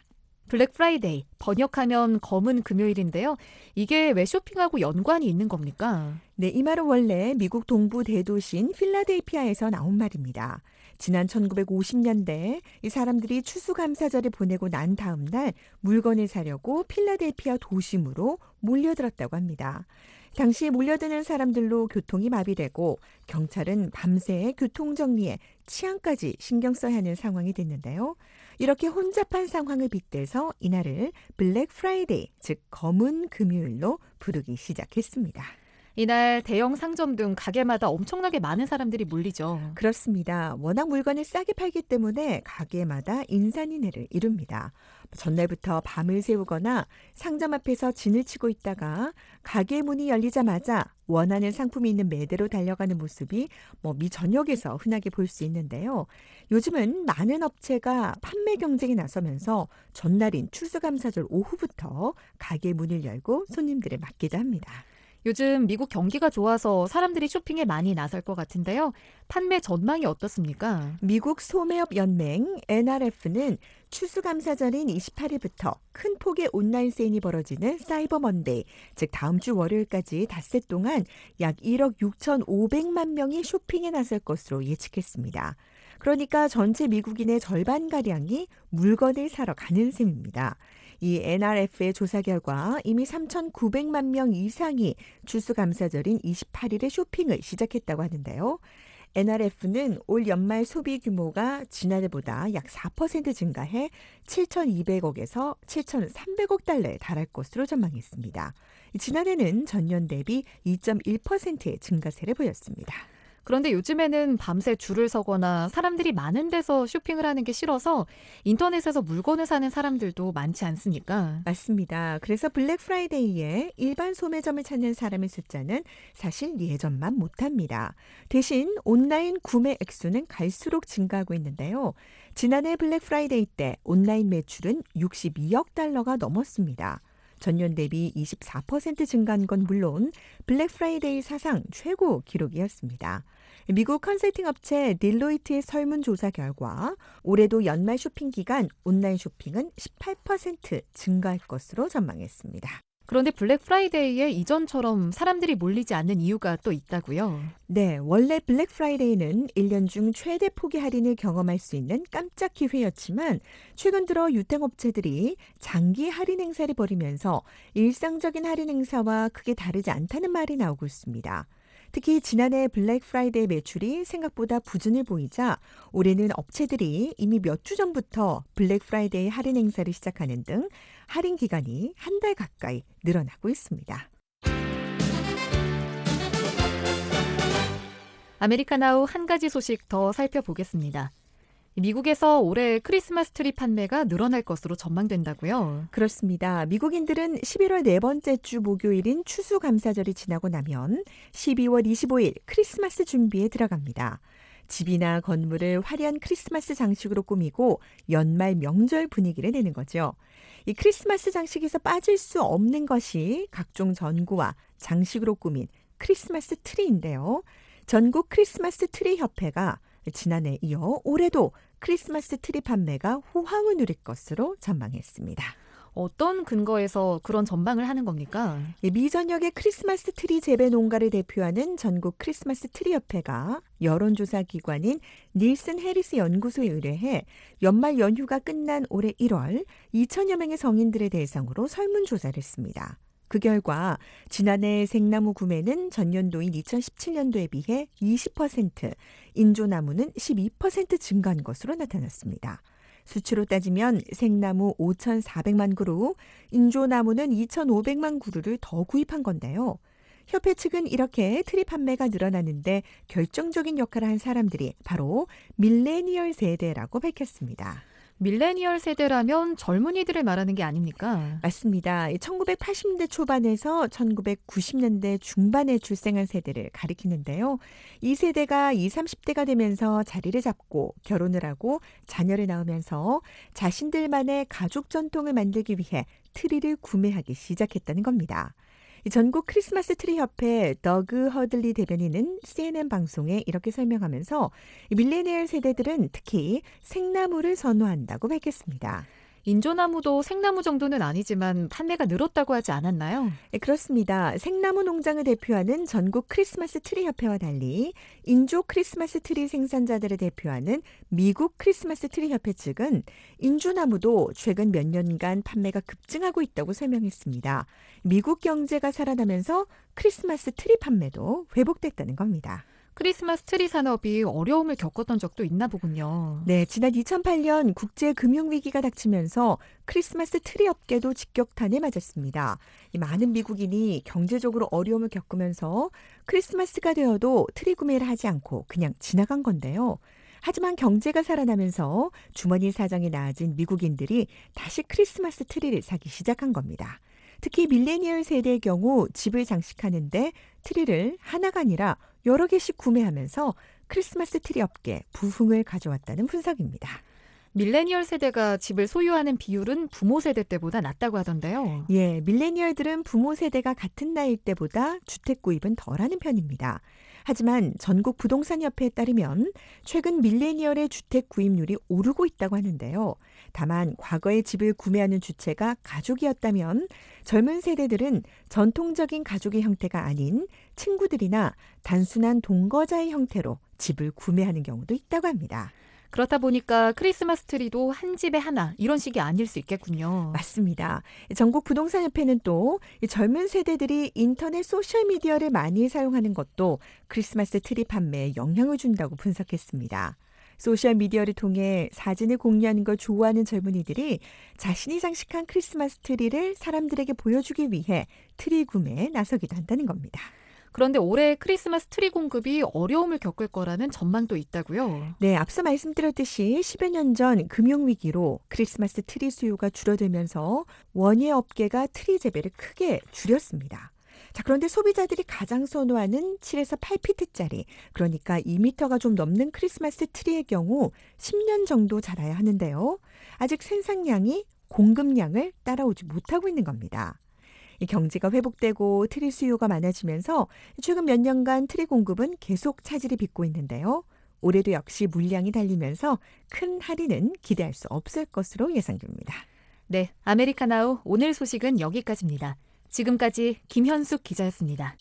블랙 프라이데이, 번역하면 검은 금요일인데요. 이게 왜 쇼핑하고 연관이 있는 겁니까? 네, 이 말은 원래 미국 동부 대도시인 필라델피아에서 나온 말입니다. 지난 1950년대 이 사람들이 추수감사절을 보내고 난 다음 날 물건을 사려고 필라델피아 도심으로 몰려들었다고 합니다. 당시 몰려드는 사람들로 교통이 마비되고 경찰은 밤새 교통정리에 치안까지 신경 써야 하는 상황이 됐는데요. 이렇게 혼잡한 상황을 빗대서 이날을 블랙 프라이데이, 즉 검은 금요일로 부르기 시작했습니다. 이날 대형 상점 등 가게마다 엄청나게 많은 사람들이 몰리죠. 그렇습니다. 워낙 물건을 싸게 팔기 때문에 가게마다 인산인해를 이룹니다. 전날부터 밤을 새우거나 상점 앞에서 진을 치고 있다가 가게 문이 열리자마자 원하는 상품이 있는 매대로 달려가는 모습이 미전역에서 흔하게 볼 수 있는데요. 요즘은 많은 업체가 판매 경쟁에 나서면서 전날인 추수감사절 오후부터 가게 문을 열고 손님들을 맞기도 합니다. 요즘 미국 경기가 좋아서 사람들이 쇼핑에 많이 나설 것 같은데요. 판매 전망이 어떻습니까? 미국 소매업 연맹 NRF는 추수감사절인 28일부터 큰 폭의 온라인 세일이 벌어지는 사이버 먼데이, 즉 다음 주 월요일까지 닷새 동안 약 1억 6,500만 명이 쇼핑에 나설 것으로 예측했습니다. 그러니까 전체 미국인의 절반가량이 물건을 사러 가는 셈입니다. 이 NRF의 조사 결과 이미 3,900만 명 이상이 추수감사절인 28일에 쇼핑을 시작했다고 하는데요. NRF는 올 연말 소비 규모가 지난해보다 약 4% 증가해 7,200억에서 7,300억 달러에 달할 것으로 전망했습니다. 지난해는 전년 대비 2.1%의 증가세를 보였습니다. 그런데 요즘에는 밤새 줄을 서거나 사람들이 많은 데서 쇼핑을 하는 게 싫어서 인터넷에서 물건을 사는 사람들도 많지 않습니까? 맞습니다. 그래서 블랙 프라이데이에 일반 소매점을 찾는 사람의 숫자는 사실 예전만 못합니다. 대신 온라인 구매 액수는 갈수록 증가하고 있는데요. 지난해 블랙 프라이데이 때 온라인 매출은 62억 달러가 넘었습니다. 전년 대비 24% 증가한 건 물론 블랙 프라이데이 사상 최고 기록이었습니다. 미국 컨설팅 업체 딜로이트의 설문조사 결과 올해도 연말 쇼핑 기간 온라인 쇼핑은 18% 증가할 것으로 전망했습니다. 그런데 블랙 프라이데이에 이전처럼 사람들이 몰리지 않는 이유가 또 있다고요? 네, 원래 블랙 프라이데이는 1년 중 최대 폭의 할인을 경험할 수 있는 깜짝 기회였지만 최근 들어 유통업체들이 장기 할인 행사를 벌이면서 일상적인 할인 행사와 크게 다르지 않다는 말이 나오고 있습니다. 특히 지난해 블랙 프라이데이 매출이 생각보다 부진을 보이자 올해는 업체들이 이미 몇 주 전부터 블랙 프라이데이 할인 행사를 시작하는 등 할인 기간이 한 달 가까이 늘어나고 있습니다. 아메리카나우 한 가지 소식 더 살펴보겠습니다. 미국에서 올해 크리스마스 트리 판매가 늘어날 것으로 전망된다고요? 그렇습니다. 미국인들은 11월 네 번째 주 목요일인 추수감사절이 지나고 나면 12월 25일 크리스마스 준비에 들어갑니다. 집이나 건물을 화려한 크리스마스 장식으로 꾸미고 연말 명절 분위기를 내는 거죠. 이 크리스마스 장식에서 빠질 수 없는 것이 각종 전구와 장식으로 꾸민 크리스마스 트리인데요. 전국 크리스마스 트리 협회가 지난해 이어 올해도 크리스마스 트리 판매가 호황을 누릴 것으로 전망했습니다. 어떤 근거에서 그런 전망을 하는 겁니까? 미 전역의 크리스마스 트리 재배 농가를 대표하는 전국 크리스마스 트리 협회가 여론조사 기관인 닐슨 해리스 연구소에 의뢰해 연말 연휴가 끝난 올해 1월 2천여 명의 성인들을 대상으로 설문조사를 했습니다. 그 결과 지난해 생나무 구매는 전년도인 2017년도에 비해 20%, 인조나무는 12% 증가한 것으로 나타났습니다. 수치로 따지면 생나무 5,400만 그루, 인조나무는 2,500만 그루를 더 구입한 건데요. 협회 측은 이렇게 트리 판매가 늘어나는데 결정적인 역할을 한 사람들이 바로 밀레니얼 세대라고 밝혔습니다. 밀레니얼 세대라면 젊은이들을 말하는 게 아닙니까? 맞습니다. 1980년대 초반에서 1990년대 중반에 출생한 세대를 가리키는데요. 이 세대가 20, 30대가 되면서 자리를 잡고 결혼을 하고 자녀를 낳으면서 자신들만의 가족 전통을 만들기 위해 트리를 구매하기 시작했다는 겁니다. 전국 크리스마스 트리 협회 더그 허들리 대변인은 CNN 방송에 이렇게 설명하면서 밀레니얼 세대들은 특히 생나무를 선호한다고 밝혔습니다. 인조나무도 생나무 정도는 아니지만 판매가 늘었다고 하지 않았나요? 네, 그렇습니다. 생나무 농장을 대표하는 전국 크리스마스 트리 협회와 달리 인조 크리스마스 트리 생산자들을 대표하는 미국 크리스마스 트리 협회 측은 인조나무도 최근 몇 년간 판매가 급증하고 있다고 설명했습니다. 미국 경제가 살아나면서 크리스마스 트리 판매도 회복됐다는 겁니다. 크리스마스 트리 산업이 어려움을 겪었던 적도 있나 보군요. 네, 지난 2008년 국제금융위기가 닥치면서 크리스마스 트리 업계도 직격탄을 맞았습니다. 많은 미국인이 경제적으로 어려움을 겪으면서 크리스마스가 되어도 트리 구매를 하지 않고 그냥 지나간 건데요. 하지만 경제가 살아나면서 주머니 사정이 나아진 미국인들이 다시 크리스마스 트리를 사기 시작한 겁니다. 특히 밀레니얼 세대의 경우 집을 장식하는데 트리를 하나가 아니라 여러 개씩 구매하면서 크리스마스 트리 업계에 부흥을 가져왔다는 분석입니다. 밀레니얼 세대가 집을 소유하는 비율은 부모 세대 때보다 낮다고 하던데요. 예, 밀레니얼들은 부모 세대가 같은 나이일 때보다 주택 구입은 덜하는 편입니다. 하지만 전국 부동산협회에 따르면 최근 밀레니얼의 주택 구입률이 오르고 있다고 하는데요. 다만 과거에 집을 구매하는 주체가 가족이었다면 젊은 세대들은 전통적인 가족의 형태가 아닌 친구들이나 단순한 동거자의 형태로 집을 구매하는 경우도 있다고 합니다. 그렇다 보니까 크리스마스 트리도 한 집에 하나 이런 식이 아닐 수 있겠군요. 맞습니다. 전국 부동산협회는 또 젊은 세대들이 인터넷 소셜미디어를 많이 사용하는 것도 크리스마스 트리 판매에 영향을 준다고 분석했습니다. 소셜미디어를 통해 사진을 공유하는 걸 좋아하는 젊은이들이 자신이 장식한 크리스마스 트리를 사람들에게 보여주기 위해 트리 구매에 나서기도 한다는 겁니다. 그런데 올해 크리스마스 트리 공급이 어려움을 겪을 거라는 전망도 있다고요? 네, 앞서 말씀드렸듯이 10여 년 전 금융위기로 크리스마스 트리 수요가 줄어들면서 원예 업계가 트리 재배를 크게 줄였습니다. 자, 그런데 소비자들이 가장 선호하는 7에서 8피트짜리, 그러니까 2m가 좀 넘는 크리스마스 트리의 경우 10년 정도 자라야 하는데요. 아직 생산량이 공급량을 따라오지 못하고 있는 겁니다. 경제가 회복되고 트리 수요가 많아지면서 최근 몇 년간 트리 공급은 계속 차질이 빚고 있는데요. 올해도 역시 물량이 달리면서 큰 할인은 기대할 수 없을 것으로 예상됩니다. 네, 아메리카나우 오늘 소식은 여기까지입니다. 지금까지 김현숙 기자였습니다.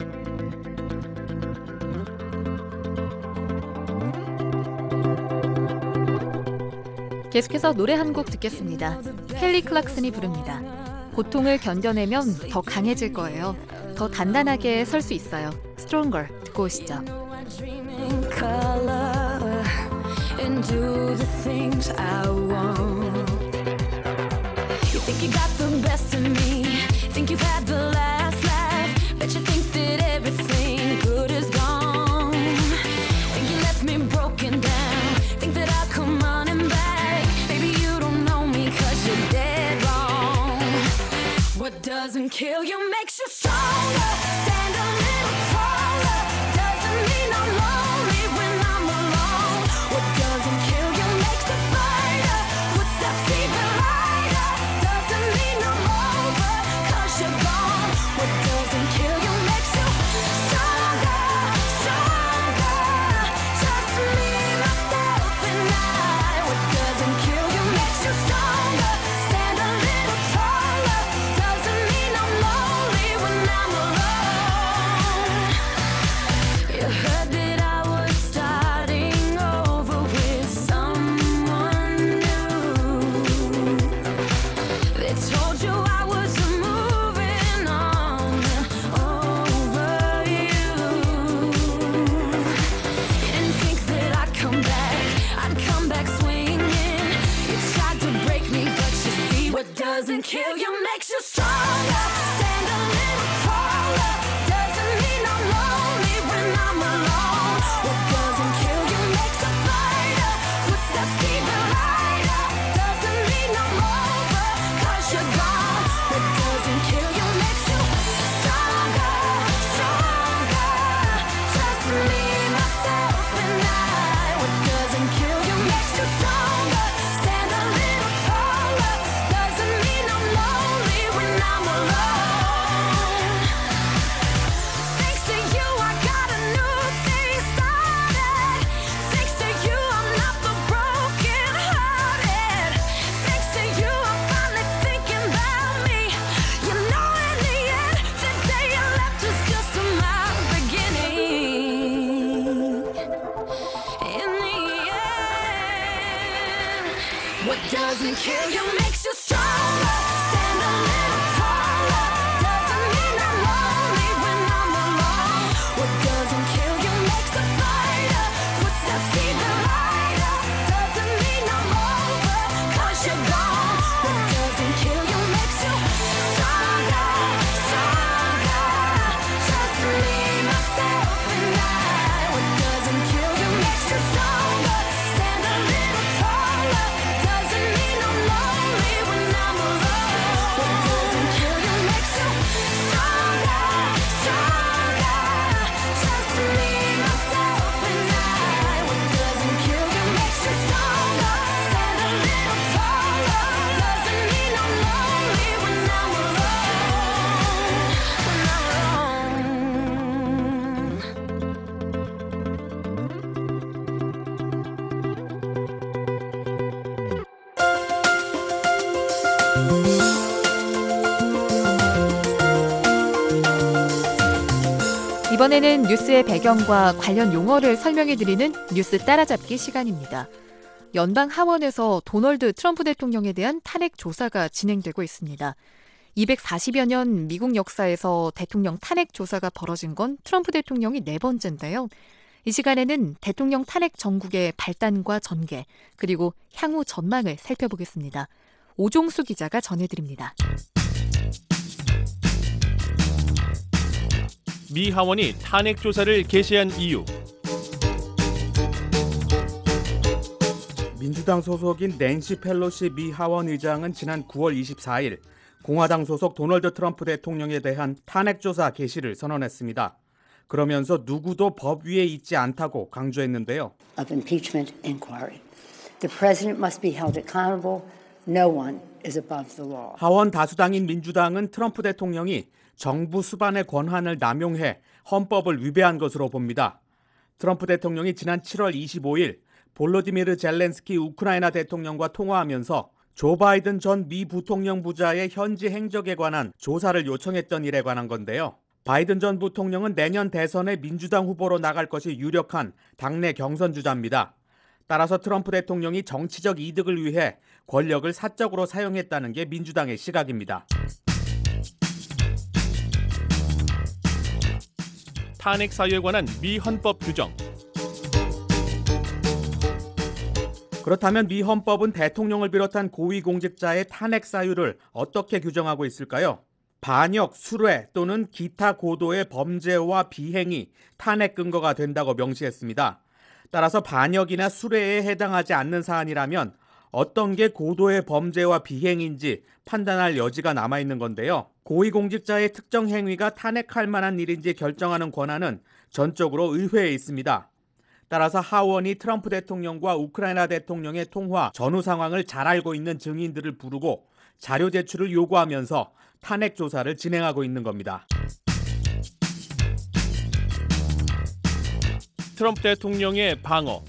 계속해서 노래 한 곡 듣겠습니다. 켈리 클락슨이 부릅니다. 고통을 견뎌내면 더 강해질 거예요. 더 단단하게 설 수 있어요. Stronger 듣고 오시죠. Doesn't kill you, makes you stronger. Stand a little taller. Doesn't mean I'm lonely when I'm alone. What doesn't kill you makes you fighter. Footsteps even lighter. Doesn't mean I'm over, 'cause you're gone. What doesn't kill you makes you stronger, stronger. Just me, myself, and I. What doesn't kill you makes you stronger. Stand a little taller. Doesn't mean I'm lonely What doesn't kill you makes you stronger. Stand a little taller. Doesn't mean I'm lonely when I'm alone. What doesn't kill you makes a fighter. Footsteps even lighter. Doesn't mean I'm over, 'cause you're gone. What doesn't kill you makes you stronger, stronger. Just me, myself, and I. What doesn't kill you makes you stronger. Stand a little taller. Doesn't mean I'm lonely when I'm alone. What doesn't kill you makes you stronger, stronger. Just me, myself, and I. What doesn't kill you makes you stronger. Stand a little taller. Doesn't mean I'm lonely when I'm alone. When I'm alone. 이번에는 뉴스의 배경과 관련 용어를 설명해드리는 뉴스 따라잡기 시간입니다. 연방 하원에서 도널드 트럼프 대통령에 대한 탄핵 조사가 진행되고 있습니다. 240여 년 미국 역사에서 대통령 탄핵 조사가 벌어진 건 트럼프 대통령이 4번째인데요. 이 시간에는 대통령 탄핵 정국의 발단과 전개, 그리고 향후 전망을 살펴보겠습니다. 오종수 기자가 전해드립니다. 미 하원이 탄핵 조사를 개시한 이유. 민주당 소속인 낸시 펠로시 미 하원 의장은 지난 9월 24일 공화당 소속 도널드 트럼프 대통령에 대한 탄핵 조사 개시를 선언했습니다. 그러면서 누구도 법 위에 있지 않다고 강조했는데요. Of impeachment inquiry. The president must be held accountable. No one is above the law. 하원 다수당인 민주당은 트럼프 대통령이 정부 수반의 권한을 남용해 헌법을 위배한 것으로 봅니다. 트럼프 대통령이 지난 7월 25일 볼로디미르 젤렌스키 우크라이나 대통령과 통화하면서 조 바이든 전 미 부통령 부자의 현지 행적에 관한 조사를 요청했던 일에 관한 건데요. 바이든 전 부통령은 내년 대선에 민주당 후보로 나갈 것이 유력한 당내 경선 주자입니다. 따라서 트럼프 대통령이 정치적 이득을 위해 권력을 사적으로 사용했다는 게 민주당의 시각입니다. 탄핵 사유에 관한 미 헌법 규정. 그렇다면 미 헌법은 대통령을 비롯한 고위공직자의 탄핵 사유를 어떻게 규정하고 있을까요? 반역, 수뢰 또는 기타 고도의 범죄와 비행이 탄핵 근거가 된다고 명시했습니다. 따라서 반역이나 수뢰에 해당하지 않는 사안이라면 어떤 게 고도의 범죄와 비행인지 판단할 여지가 남아있는 건데요. 고위공직자의 특정 행위가 탄핵할 만한 일인지 결정하는 권한은 전적으로 의회에 있습니다. 따라서 하원이 트럼프 대통령과 우크라이나 대통령의 통화 전후 상황을 잘 알고 있는 증인들을 부르고 자료 제출을 요구하면서 탄핵 조사를 진행하고 있는 겁니다. 트럼프 대통령의 방어.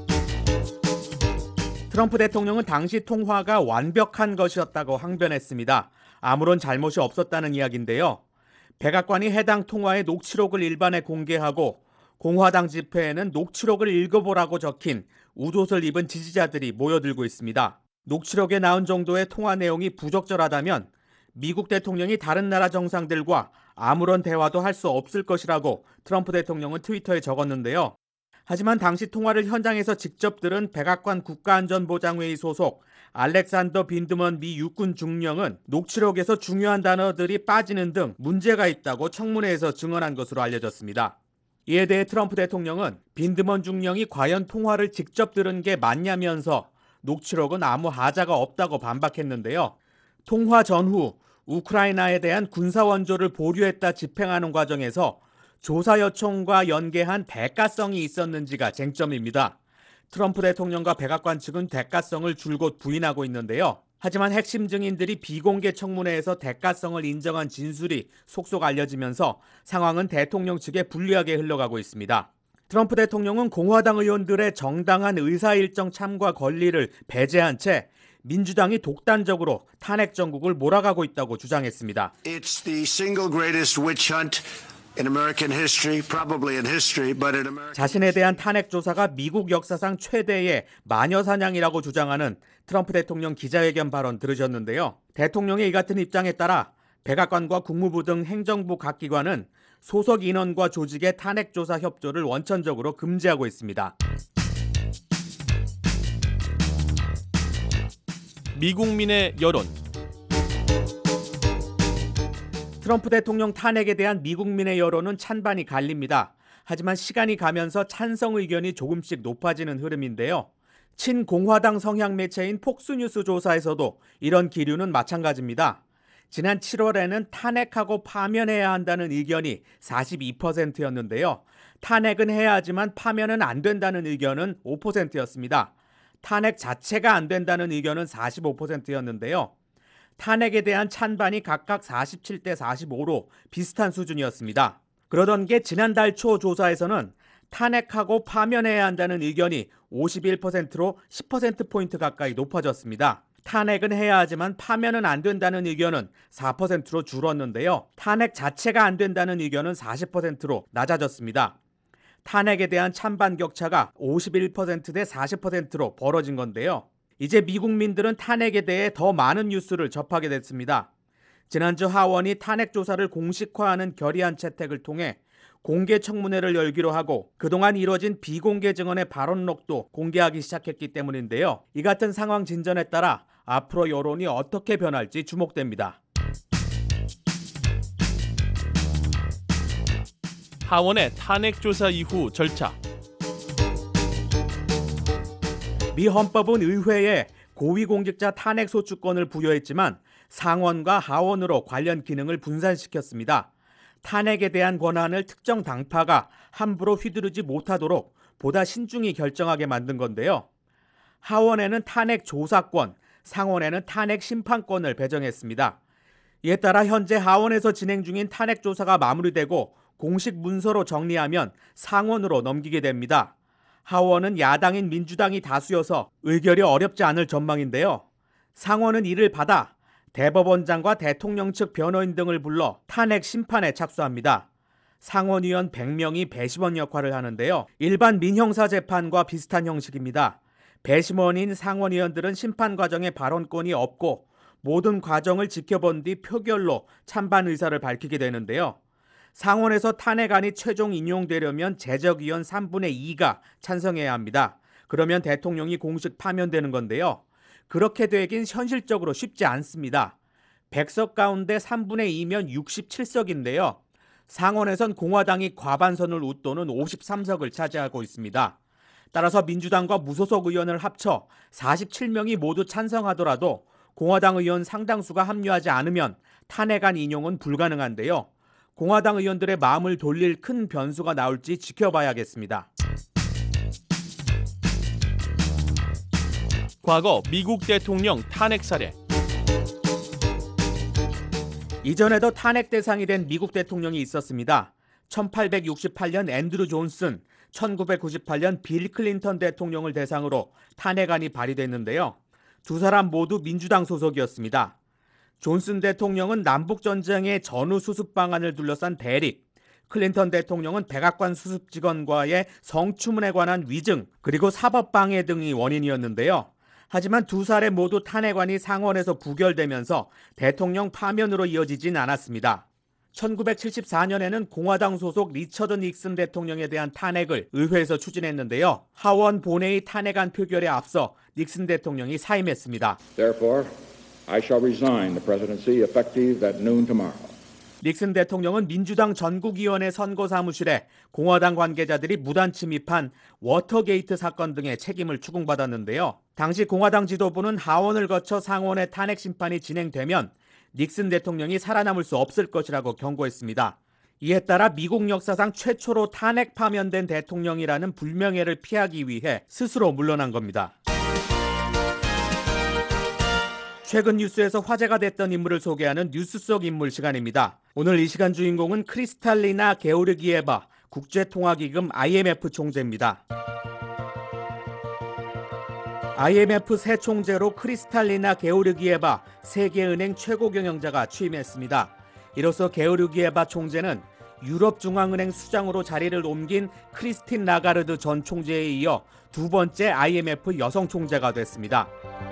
트럼프 대통령은 당시 통화가 완벽한 것이었다고 항변했습니다. 아무런 잘못이 없었다는 이야기인데요. 백악관이 해당 통화의 녹취록을 일반에 공개하고 공화당 집회에는 녹취록을 읽어보라고 적힌 웃옷을 입은 지지자들이 모여들고 있습니다. 녹취록에 나온 정도의 통화 내용이 부적절하다면 미국 대통령이 다른 나라 정상들과 아무런 대화도 할 수 없을 것이라고 트럼프 대통령은 트위터에 적었는데요. 하지만 당시 통화를 현장에서 직접 들은 백악관 국가안전보장회의 소속 알렉산더 빈드먼 미 육군 중령은 녹취록에서 중요한 단어들이 빠지는 등 문제가 있다고 청문회에서 증언한 것으로 알려졌습니다. 이에 대해 트럼프 대통령은 빈드먼 중령이 과연 통화를 직접 들은 게 맞냐면서 녹취록은 아무 하자가 없다고 반박했는데요. 통화 전후 우크라이나에 대한 군사 원조를 보류했다 집행하는 과정에서 조사 요청과 연계한 대가성이 있었는지가 쟁점입니다. 트럼프 대통령과 백악관 측은 대가성을 줄곧 부인하고 있는데요. 하지만 핵심 증인들이 비공개 청문회에서 대가성을 인정한 진술이 속속 알려지면서 상황은 대통령 측에 불리하게 흘러가고 있습니다. 트럼프 대통령은 공화당 의원들의 정당한 의사일정 참가 권리를 배제한 채 민주당이 독단적으로 탄핵 정국을 몰아가고 있다고 주장했습니다. It's the single greatest witch hunt in American history, probably in history, but in American 자신에 대한 탄핵 조사가 미국 역사상 최대의 마녀 사냥이라고 주장하는 트럼프 대통령 기자회견 발언 들으셨는데요. 대통령의 이 같은 입장에 따라 백악관과 국무부 등 행정부 각 기관은 소속 인원과 조직의 탄핵 조사 협조를 원천적으로 금지하고 있습니다. 미국민의 여론. 트럼프 대통령 탄핵에 대한 미국민의 여론은 찬반이 갈립니다. 하지만 시간이 가면서 찬성 의견이 조금씩 높아지는 흐름인데요. 친공화당 성향 매체인 폭스뉴스 조사에서도 이런 기류는 마찬가지입니다. 지난 7월에는 탄핵하고 파면해야 한다는 의견이 42%였는데요. 탄핵은 해야 하지만 파면은 안 된다는 의견은 5%였습니다. 탄핵 자체가 안 된다는 의견은 45%였는데요. 탄핵에 대한 찬반이 각각 47대 45로 비슷한 수준이었습니다. 그러던 게 지난달 초 조사에서는 탄핵하고 파면해야 한다는 의견이 51%로 10%포인트 가까이 높아졌습니다. 탄핵은 해야 하지만 파면은 안 된다는 의견은 4%로 줄었는데요. 탄핵 자체가 안 된다는 의견은 40%로 낮아졌습니다. 탄핵에 대한 찬반 격차가 51% 대 40%로 벌어진 건데요. 이제 미국민들은 탄핵에 대해 더 많은 뉴스를 접하게 됐습니다. 지난주 하원이 탄핵 조사를 공식화하는 결의안 채택을 통해 공개 청문회를 열기로 하고 그동안 이뤄진 비공개 증언의 발언록도 공개하기 시작했기 때문인데요. 이 같은 상황 진전에 따라 앞으로 여론이 어떻게 변할지 주목됩니다. 하원의 탄핵 조사 이후 절차. 미 헌법은 의회에 고위공직자 탄핵 소추권을 부여했지만 상원과 하원으로 관련 기능을 분산시켰습니다. 탄핵에 대한 권한을 특정 당파가 함부로 휘두르지 못하도록 보다 신중히 결정하게 만든 건데요. 하원에는 탄핵 조사권, 상원에는 탄핵 심판권을 배정했습니다. 이에 따라 현재 하원에서 진행 중인 탄핵 조사가 마무리되고 공식 문서로 정리하면 상원으로 넘기게 됩니다. 하원은 야당인 민주당이 다수여서 의결이 어렵지 않을 전망인데요. 상원은 이를 받아 대법원장과 대통령 측 변호인 등을 불러 탄핵 심판에 착수합니다. 상원의원 100명이 배심원 역할을 하는데요. 일반 민형사 재판과 비슷한 형식입니다. 배심원인 상원의원들은 심판 과정에 발언권이 없고 모든 과정을 지켜본 뒤 표결로 찬반 의사를 밝히게 되는데요. 상원에서 탄핵안이 최종 인용되려면 제적의원 3분의 2가 찬성해야 합니다. 그러면 대통령이 공식 파면되는 건데요. 그렇게 되긴 현실적으로 쉽지 않습니다. 100석 가운데 3분의 2면 67석인데요. 상원에선 공화당이 과반선을 웃도는 53석을 차지하고 있습니다. 따라서 민주당과 무소속 의원을 합쳐 47명이 모두 찬성하더라도 공화당 의원 상당수가 합류하지 않으면 탄핵안 인용은 불가능한데요. 공화당 의원들의 마음을 돌릴 큰 변수가 나올지 지켜봐야겠습니다. 과거 미국 대통령 탄핵 사례. 이전에도 탄핵 대상이 된 미국 대통령이 있었습니다. 1868년 앤드루 존슨, 1998년 빌 클린턴 대통령을 대상으로 탄핵안이 발의됐는데요. 두 사람 모두 민주당 소속이었습니다. 존슨 대통령은 남북전쟁의 전후 수습 방안을 둘러싼 대립, 클린턴 대통령은 백악관 수습 직원과의 성추문에 관한 위증, 그리고 사법방해 등이 원인이었는데요. 하지만 두 사례 모두 탄핵안이 상원에서 부결되면서 대통령 파면으로 이어지진 않았습니다. 1974년에는 공화당 소속 리처드 닉슨 대통령에 대한 탄핵을 의회에서 추진했는데요. 하원 본회의 탄핵안 표결에 앞서 닉슨 대통령이 사임했습니다. Therefore, I shall resign the presidency effective at noon tomorrow. 닉슨 대통령은 민주당 전국위원회 선거사무실에 공화당 관계자들이 무단 침입한 워터게이트 사건 등의 책임을 추궁받았는데요. 당시 공화당 지도부는 하원을 거쳐 상원의 탄핵 심판이 진행되면 닉슨 대통령이 살아남을 수 없을 것이라고 경고했습니다. 이에 따라 미국 역사상 최초로 탄핵 파면된 대통령이라는 불명예를 피하기 위해 스스로 물러난 겁니다. 최근 뉴스에서 화제가 됐던 인물을 소개하는 뉴스 속 인물 시간입니다. 오늘 이 시간 주인공은 크리스탈리나 게오르기에바 국제통화기금 IMF 총재입니다. IMF 새 총재로 크리스탈리나 게오르기에바 세계은행 최고 경영자가 취임했습니다. 이로써 게오르기에바 총재는 유럽중앙은행 수장으로 자리를 옮긴 크리스틴 라가르드 전 총재에 이어 두 번째 IMF 여성 총재가 됐습니다.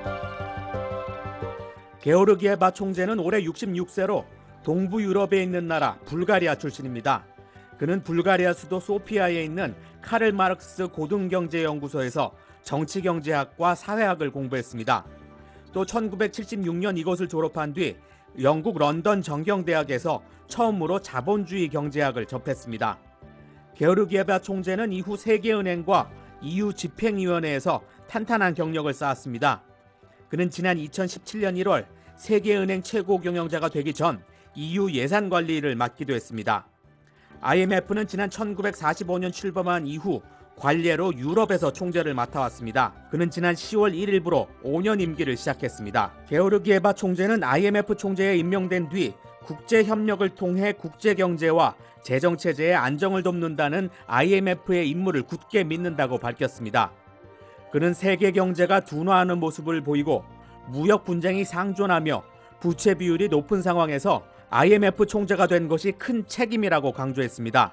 게오르기에바 총재는 올해 66세로 동부 유럽에 있는 나라 불가리아 출신입니다. 그는 불가리아 수도 소피아에 있는 카를 마르크스 고등경제연구소에서 정치경제학과 사회학을 공부했습니다. 또 1976년 이것을 졸업한 뒤 영국 런던 정경대학에서 처음으로 자본주의 경제학을 접했습니다. 게오르기에바 총재는 이후 세계은행과 EU 집행위원회에서 탄탄한 경력을 쌓았습니다. 그는 지난 2017년 1월 세계은행 최고 경영자가 되기 전 EU 예산 관리를 맡기도 했습니다. IMF는 지난 1945년 출범한 이후 관례로 유럽에서 총재를 맡아왔습니다. 그는 지난 10월 1일부로 5년 임기를 시작했습니다. 게오르기에바 총재는 IMF 총재에 임명된 뒤 국제협력을 통해 국제경제와 재정체제의 안정을 돕는다는 IMF의 임무를 굳게 믿는다고 밝혔습니다. 그는 세계 경제가 둔화하는 모습을 보이고 무역 분쟁이 상존하며 부채 비율이 높은 상황에서 IMF 총재가 된 것이 큰 책임이라고 강조했습니다.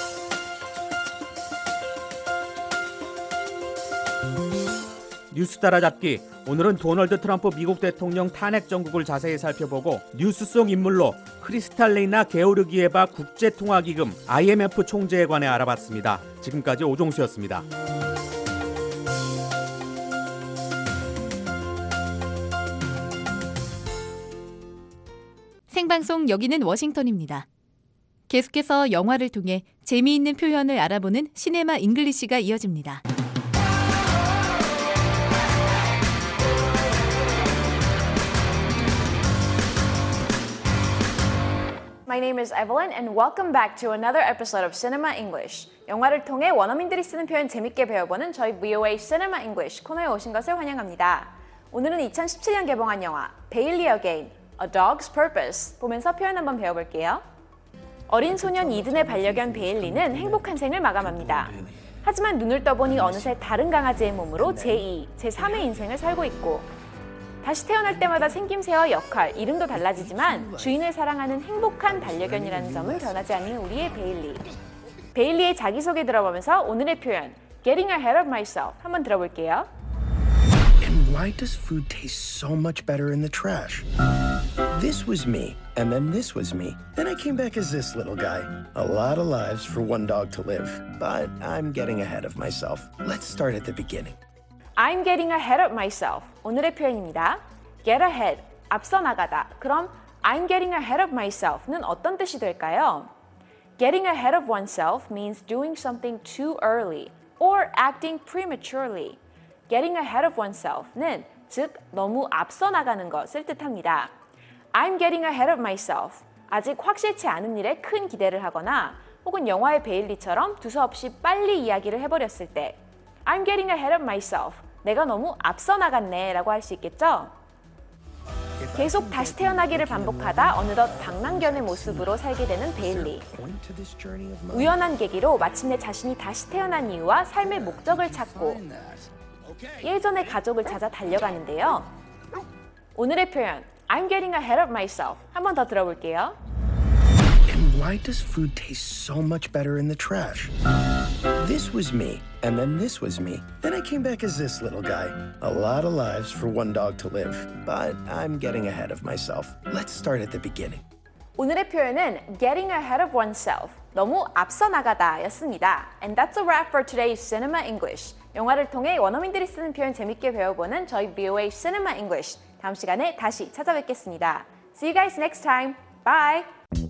뉴스 따라잡기. 오늘은 도널드 트럼프 미국 대통령 탄핵 정국을 자세히 살펴보고 뉴스 속 인물로 크리스탈리나 게오르기에바 국제통화기금 IMF 총재에 관해 알아봤습니다. 지금까지 오종수였습니다. 생방송 여기는 워싱턴입니다. 계속해서 영화를 통해 재미있는 표현을 알아보는 시네마 잉글리시가 이어집니다. My name is Evelyn and welcome back to another episode of Cinema English. 영화를 통해 원어민들이 쓰는 표현 재밌게 배워보는 저희 VOA Cinema English 코너에 오신 것을 환영합니다. 오늘은 2017년 개봉한 영화 베일리 어게인, A Dog's Purpose 보면서 표현 한번 배워볼게요. 어린 소년 이든의 반려견 베일리는 행복한 생을 마감합니다. 하지만 눈을 떠보니 어느새 다른 강아지의 몸으로 제2, 제3의 인생을 살고 있고 다시 태어날 때마다 생김새와 역할, 이름도 달라지지만 주인을 사랑하는 행복한 반려견이라는 점은 변하지 않는 우리의 베일리. 베일리의 자기소개 들어보면서 오늘의 표현 Getting ahead of myself 한번 들어볼게요. And why does food taste so much better in the trash? This was me, and then this was me. Then I came back as this little guy. A lot of lives for one dog to live. But I'm getting ahead of myself. Let's start at the beginning. I'm getting ahead of myself. 오늘의 표현입니다. Get ahead, 앞서 나가다. 그럼 I'm getting ahead of myself는 어떤 뜻이 될까요? Getting ahead of oneself means doing something too early or acting prematurely. Getting ahead of oneself는 즉 너무 앞서 나가는 것을 뜻합니다. I'm getting ahead of myself. 아직 확실치 않은 일에 큰 기대를 하거나 혹은 영화의 베일리처럼 두서없이 빨리 이야기를 해버렸을 때 I'm getting ahead of myself. 내가 너무 앞서 나갔네 라고 할 수 있겠죠? 계속 다시 태어나기를 반복하다 어느덧 방랑견의 모습으로 살게 되는 베일리. 우연한 계기로 마침내 자신이 다시 태어난 이유와 삶의 목적을 찾고 예전의 가족을 찾아 달려가는데요. 오늘의 표현 I'm getting ahead of myself 한 번 더 들어볼게요. And why does food taste so much better in the trash? This was me, and then this was me. Then I came back as this little guy. A lot of lives for one dog to live. But I'm getting ahead of myself. Let's start at the beginning. 오늘의 표현은 getting ahead of oneself, 너무 앞서 나가다 였습니다. And that's a wrap for today's Cinema English. 영화를 통해 원어민들이 쓰는 표현 재밌게 배워보는 저희 VOA Cinema English. 다음 시간에 다시 찾아뵙겠습니다. See you guys next time. Bye!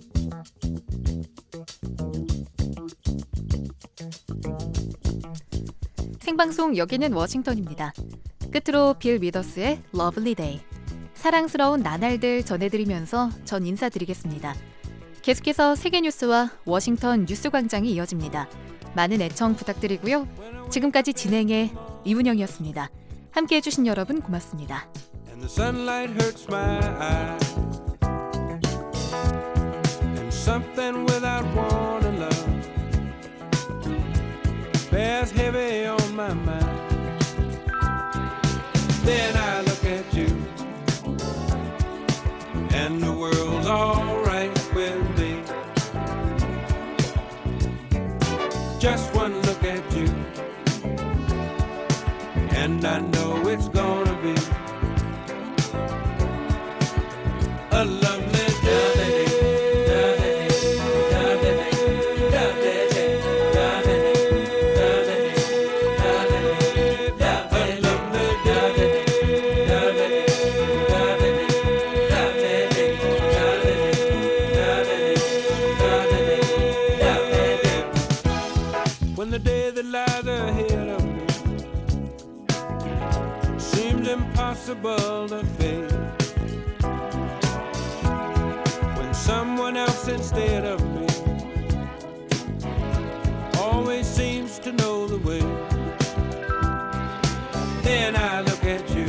생방송 여기는 워싱턴입니다. 끝으로 빌 위더스의 Lovely Day, 사랑스러운 나날들 전해드리면서 전 인사드리겠습니다. 계속해서 세계 뉴스와 워싱턴 뉴스광장이 이어집니다. 많은 애청 부탁드리고요. 지금까지 진행의 이훈영이었습니다. 함께해 주신 여러분 고맙습니다. And the sunlight hurts my eyes. And something without wanting love bears heavy on my mind. Then I look at you and the world's all right with me. and I know it's gonna be a lovely day. When the day that lies ahead of me seems impossible to face, when someone else instead of me always seems to know the way, then I look at you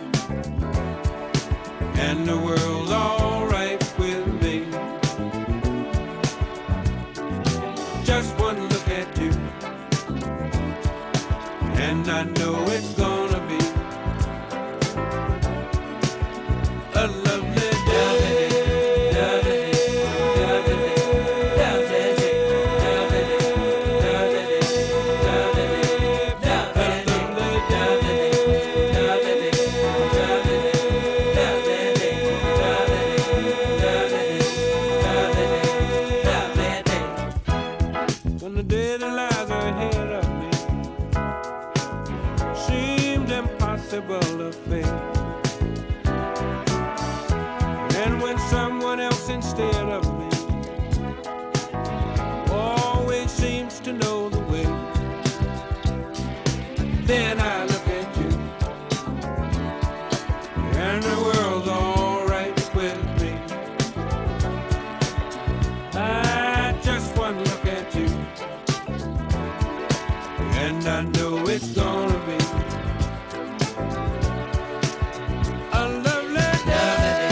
and the world's all right with me. Just one look at you and I know it's gonna be a lovely day. When the day that lies ahead of me seemed impossible to face, and when someone else instead of me always seems to know the way, then I look at you and the world's all right with me. I just one look at you and I know it's gonna be a lovely day.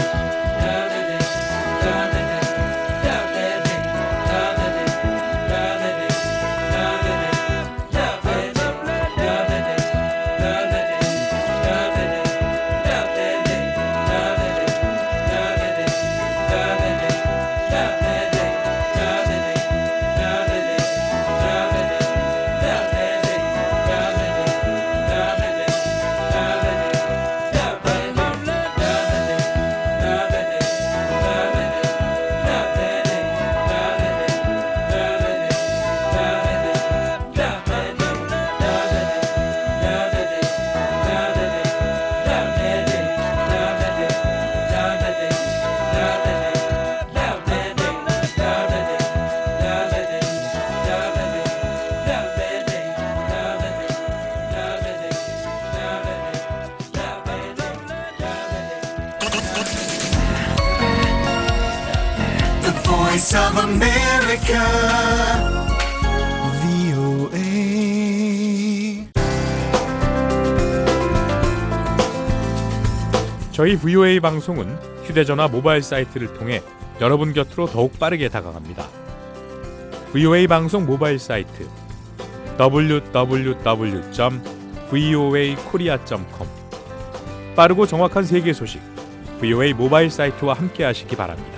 Voice of America, VOA. 저희 VOA 방송은 휴대전화 모바일 사이트를 통해 여러분 곁으로 더욱 빠르게 다가갑니다. VOA 방송 모바일 사이트 www.voakorea.com. 빠르고 정확한 세계 소식 VOA 모바일 사이트와 함께 하시기 바랍니다.